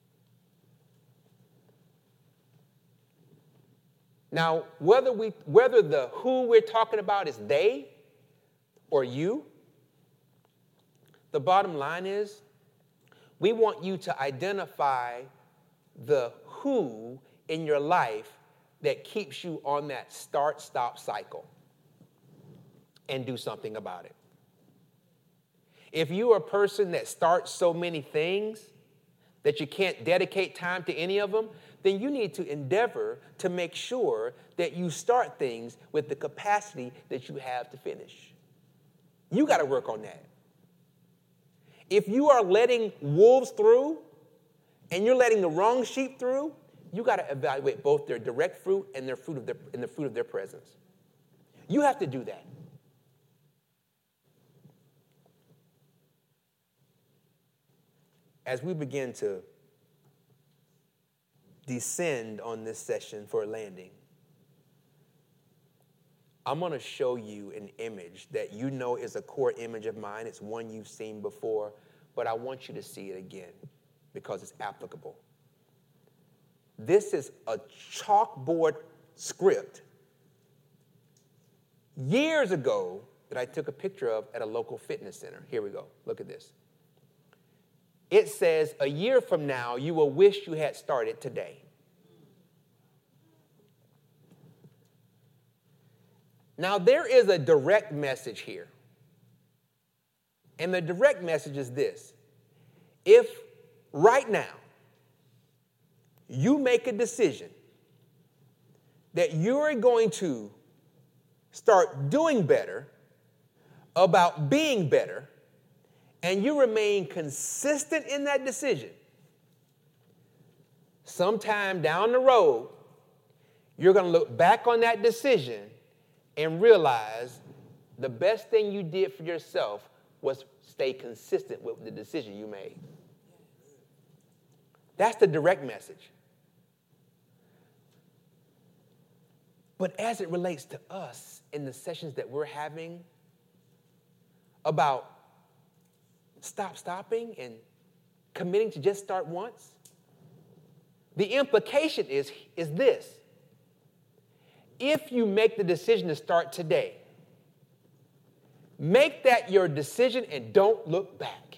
Now, whether we, whether the who we're talking about is they or you, the bottom line is we want you to identify the who in your life that keeps you on that start-stop cycle and do something about it. If you are a person that starts so many things that you can't dedicate time to any of them, then you need to endeavor to make sure that you start things with the capacity that you have to finish. You got to work on that. If you are letting wolves through and you're letting the wrong sheep through, you got to evaluate both their direct fruit and their fruit of their, and the fruit of their presence. You have to do that. As we begin to descend on this session for a landing, I'm going to show you an image that you know is a core image of mine. It's one you've seen before, but I want you to see it again because it's applicable. This is a chalkboard script years ago that I took a picture of at a local fitness center. Here we go. Look at this. It says, a year from now, you will wish you had started today. Now, there is a direct message here. And the direct message is this. If right now you make a decision that you're going to start doing better, about being better, and you remain consistent in that decision, sometime down the road, you're going to look back on that decision and realize the best thing you did for yourself was stay consistent with the decision you made. That's the direct message. But as it relates to us in the sessions that we're having about stop stopping and committing to just start once, the implication is, is this. If you make the decision to start today, make that your decision and don't look back.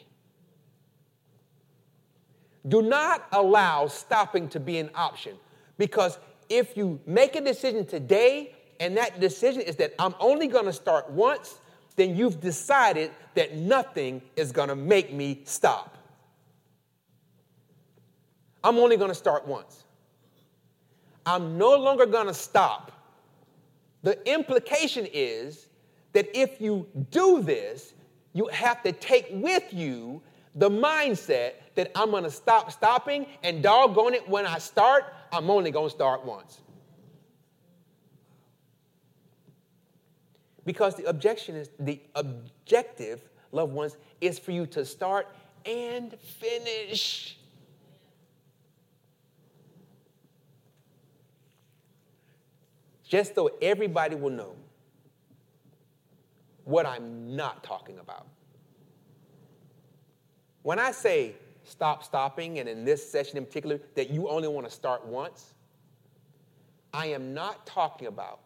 Do not allow stopping to be an option, because if you make a decision today and that decision is that I'm only going to start once, then you've decided that nothing is going to make me stop. I'm only going to start once. I'm no longer going to stop. The implication is that if you do this, you have to take with you the mindset that I'm going to stop stopping, and doggone it, when I start, I'm only going to start once. Because the objection is, the objective, loved ones, is for you to start and finish. Just so everybody will know what I'm not talking about. When I say stop stopping, and in this session in particular, that you only want to start once, I am not talking about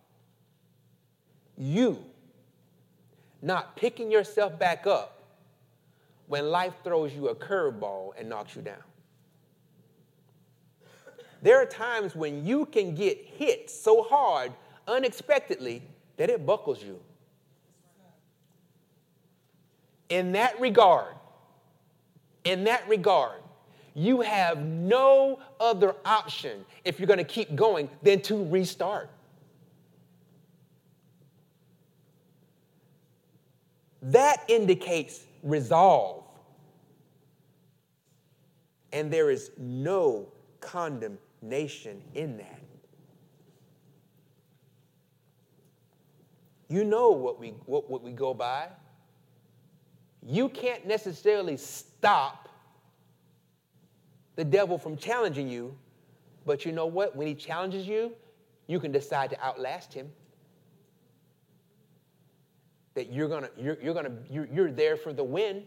you not picking yourself back up when life throws you a curveball and knocks you down. There are times when you can get hit so hard unexpectedly that it buckles you. In that regard, in that regard, you have no other option if you're going to keep going than to restart. That indicates resolve. And there is no condemnation in that. You know what we, what, what we go by. You can't necessarily stop the devil from challenging you, but you know what? When he challenges you, you can decide to outlast him. That you're gonna, you're, you're gonna, you're, you're there for the win.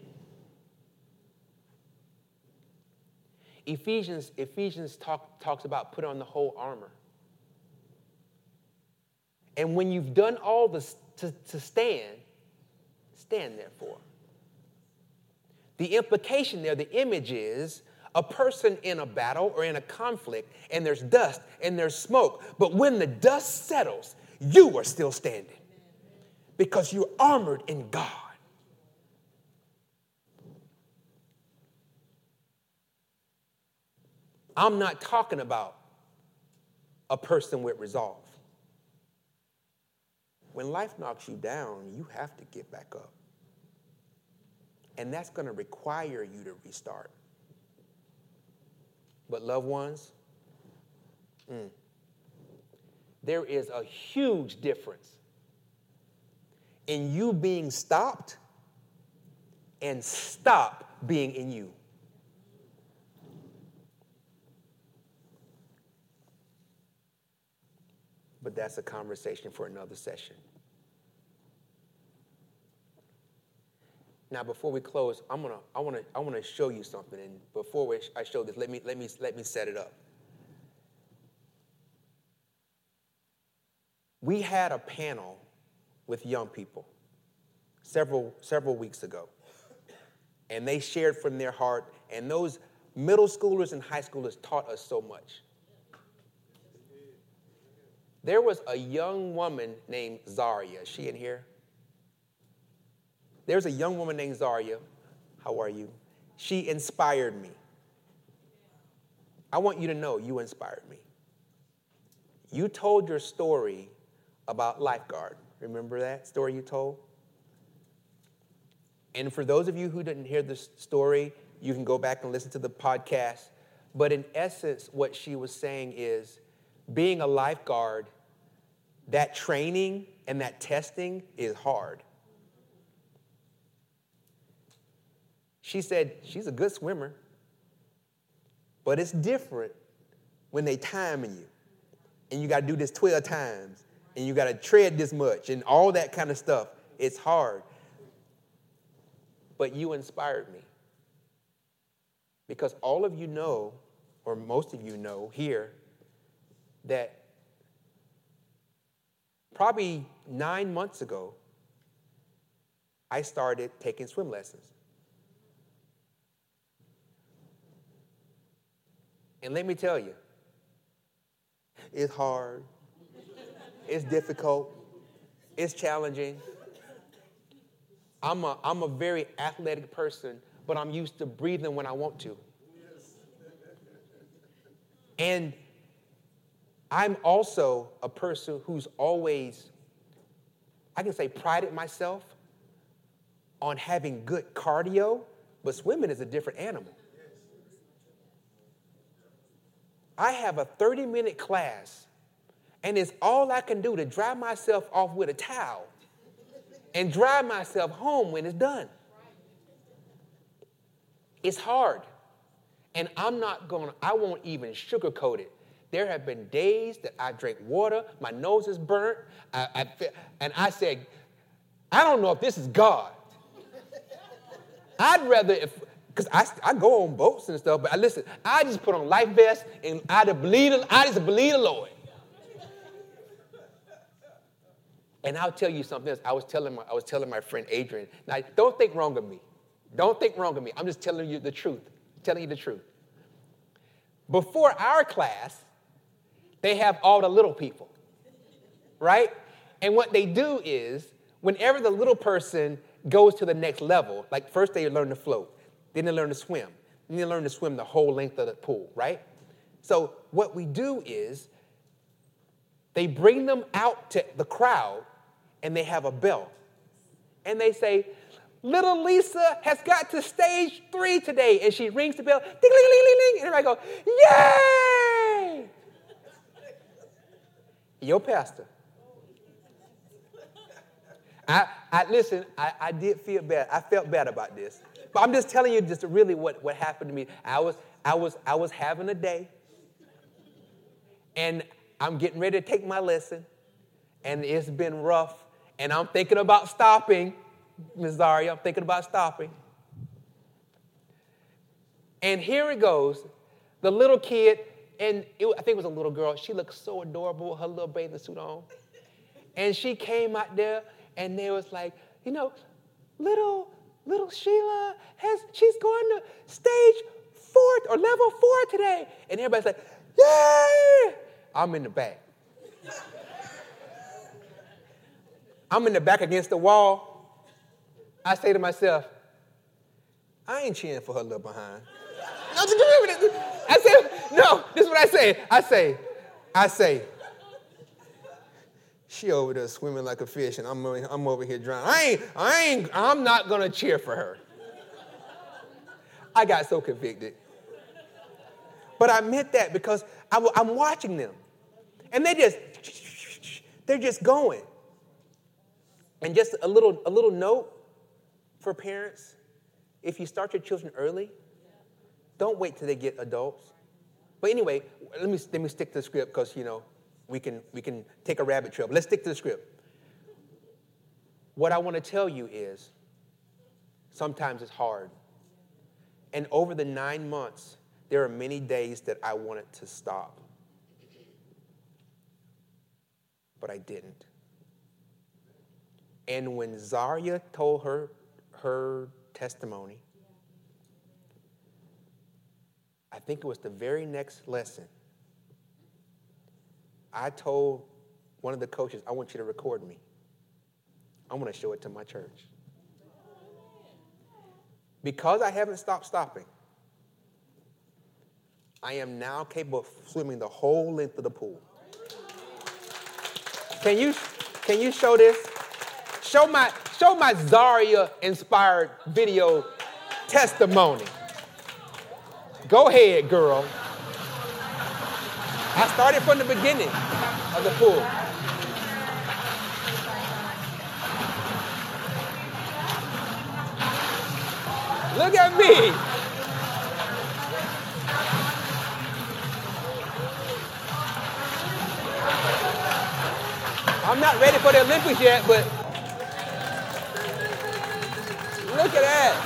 Ephesians, Ephesians talk, talks about put on the whole armor. And when you've done all this to, to stand, stand therefore. The implication there, the image is, A person in a battle or in a conflict, and there's dust and there's smoke, but when the dust settles, you are still standing because you're armored in God. I'm not talking about a person with resolve. When life knocks you down, you have to get back up. And that's going to require you to restart. But loved ones, mm, there is a huge difference in you being stopped and stop being in you. But that's a conversation for another session. Now, before we close, I'm gonna, I want to, I want to show you something. And before we, I show this, let me, let me, let me set it up. We had a panel with young people several, several weeks ago, and they shared from their heart. And those middle schoolers and high schoolers taught us so much. There was a young woman named Zaria. Is she in here? There's a young woman named Zaria. How are you? She inspired me. I want you to know you inspired me. You told your story about Lifeguard. Remember that story you told? And for those of you who didn't hear this story, you can go back and listen to the podcast. But in essence, what she was saying is, being a lifeguard, that training and that testing is hard. She said she's a good swimmer, but it's different when they timing you, and you got to do this twelve times, and you got to tread this much, and all that kind of stuff. It's hard. But you inspired me, because all of you know, or most of you know here, that probably nine months ago, I started taking swim lessons. And let me tell you, it's hard, it's difficult, it's challenging. I'm a, I'm a very athletic person, but I'm used to breathing when I want to. And I'm also a person who's always, I can say, prided myself on having good cardio, but swimming is a different animal. I have a thirty-minute class, and it's all I can do to dry myself off with a towel and dry myself home when it's done. It's hard. And I'm not going to, I won't even sugarcoat it. There have been days that I drank water, my nose is burnt, I, I, and I said, I don't know if this is God. I'd rather, if, because I, I go on boats and stuff, but I listen, I just put on life vest and I just believe, I just believe the Lord. And I'll tell you something else. I was telling my, I was telling my friend Adrian, now don't think wrong of me. Don't think wrong of me. I'm just telling you the truth. Telling you the truth. Before our class, they have all the little people, right? And what they do is, whenever the little person goes to the next level, like first they learn to float, then they learn to swim, then they learn to swim the whole length of the pool, right? So what we do is, they bring them out to the crowd, and they have a bell. And they say, little Lisa has got to stage three today. And she rings the bell, ding, ding, ding, ding, ding. And everybody go, yay! Your pastor. I, I listen, I, I did feel bad. I felt bad about this. But I'm just telling you just really what, what happened to me. I was, I was, I was having a day. And I'm getting ready to take my lesson. And it's been rough. And I'm thinking about stopping. Miz Zaria, I'm thinking about stopping. And here it goes. The little kid, and it, I think it was a little girl. She looked so adorable with her little bathing suit on. And she came out there, and they was like, you know, little, little Sheila, has she's going to stage four. four or level four today. And everybody's like, yay! I'm in the back. I'm in the back against the wall. I say to myself, I ain't cheering for her little behind. I say, no, this is what I say. I say, I say, she over there swimming like a fish, and I'm, I'm over here drowning. I ain't, I ain't, I'm not gonna cheer for her. I got so convicted. But I meant that because I, I'm watching them. And they just, they're just going. And just a little, a little note for parents. If you start your children early, don't wait till they get adults. But anyway, let me, let me stick to the script because, you know, we can, we can take a rabbit trail. But let's stick to the script. What I want to tell you is sometimes it's hard. And over the nine months, there are many days that I wanted to stop. But I didn't. And when Zaria told her her testimony, I think it was the very next lesson, I told one of the coaches, I want you to record me. I want to show it to my church. Because I haven't stopped stopping, I am now capable of swimming the whole length of the pool. Can you, can you show this? Show my, show my Zaria-inspired video testimony. Go ahead, girl. I started from the beginning of the pool. Look at me. I'm not ready for the Olympics yet, but look at that.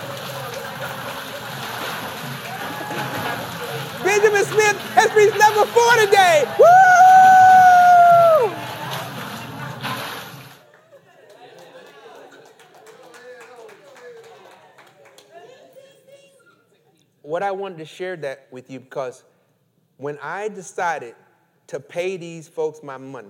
Benjamin Smith has reached level four today. Woo! What I wanted to share that with you because when I decided to pay these folks my money,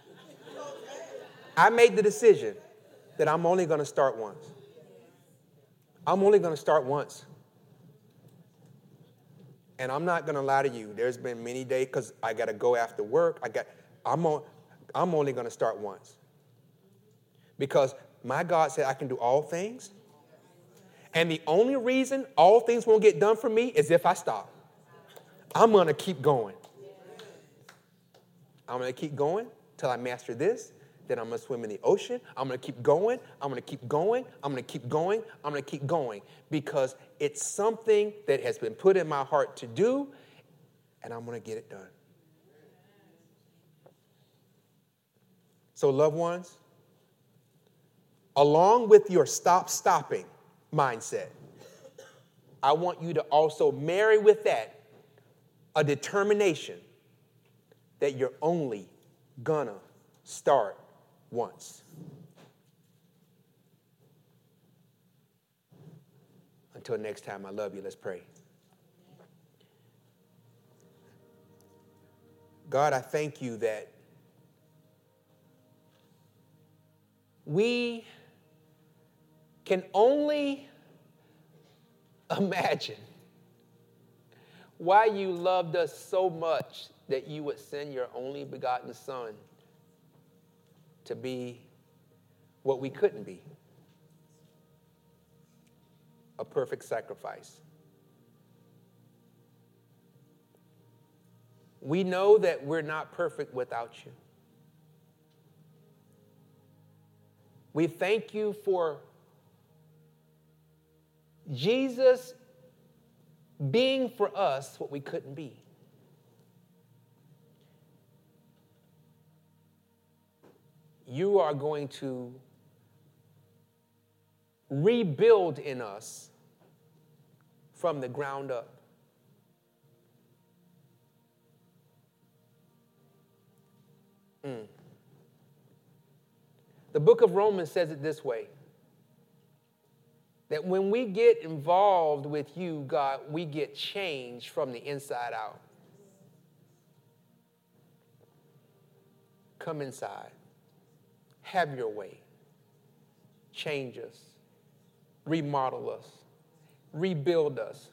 I made the decision that I'm only going to start once. I'm only going to start once. And I'm not going to lie to you. There's been many days because I got to go after work. I got. I'm on. I'm only going to start once. Because my God said I can do all things. And the only reason all things won't get done for me is if I stop. I'm going to keep going. I'm going to keep going till I master this. Then I'm going to swim in the ocean. I'm going to keep going. I'm going to keep going. I'm going to keep going. I'm going to keep going because it's something that has been put in my heart to do, and I'm going to get it done. So, loved ones, along with your stop stopping mindset, I want you to also marry with that a determination that you're only gonna start once. Until next time, I love you. Let's pray. God, I thank you that we can only imagine why you loved us so much that you would send your only begotten Son to be what we couldn't be, a perfect sacrifice. We know that we're not perfect without you. We thank you for Jesus being for us what we couldn't be. You are going to rebuild in us from the ground up. Mm. The book of Romans says it this way. That when we get involved with you, God, we get changed from the inside out. Come inside. Have your way. Change us. Remodel us. Rebuild us.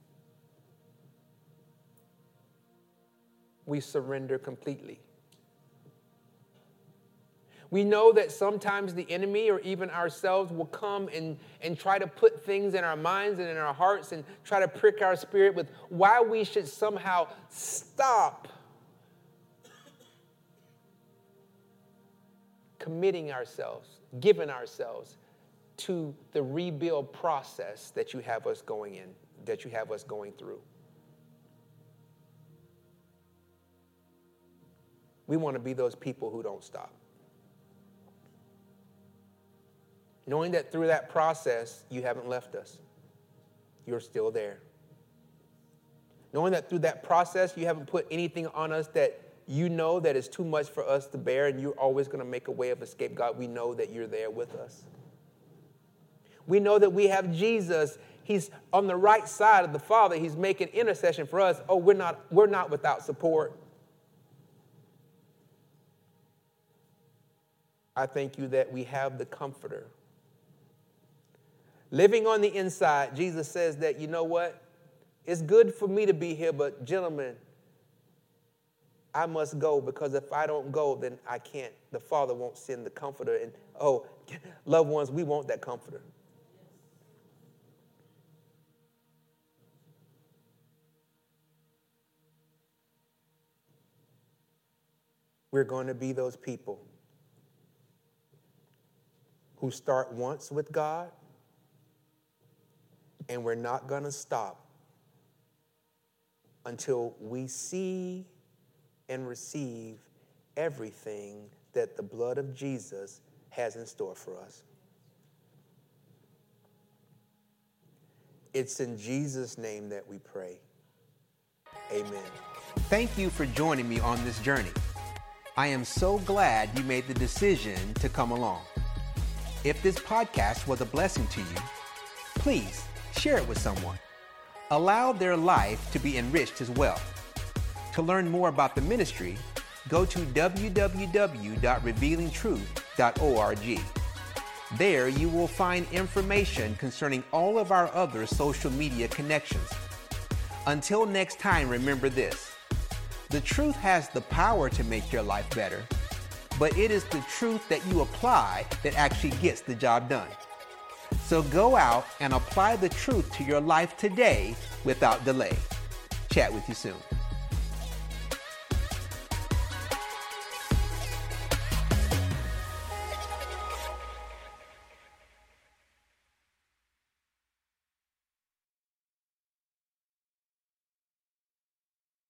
We surrender completely. We know that sometimes the enemy or even ourselves will come and, and try to put things in our minds and in our hearts and try to prick our spirit with why we should somehow stop committing ourselves, giving ourselves to the rebuild process that you have us going in, that you have us going through. We want to be those people who don't stop. Knowing that through that process, you haven't left us. You're still there. Knowing that through that process, you haven't put anything on us that you know that is too much for us to bear, and you're always going to make a way of escape. God, we know that you're there with us. We know that we have Jesus. He's on the right side of the Father. He's making intercession for us. Oh, we're not, we're not without support. I thank you that we have the Comforter. Living on the inside, Jesus says that, you know what? It's good for me to be here, but gentlemen, I must go, because if I don't go, then I can't. The Father won't send the Comforter. And, oh, loved ones, we want that Comforter. We're going to be those people who start once with God, and we're not going to stop until we see and receive everything that the blood of Jesus has in store for us. It's in Jesus' name that we pray. Amen. Thank you for joining me on this journey. I am so glad you made the decision to come along. If this podcast was a blessing to you, please share it with someone. Allow their life to be enriched as well. To learn more about the ministry, go to w w w dot revealing truth dot org. There you will find information concerning all of our other social media connections. Until next time, remember this: the truth has the power to make your life better, but it is the truth that you apply that actually gets the job done. So go out and apply the truth to your life today without delay. Chat with you soon.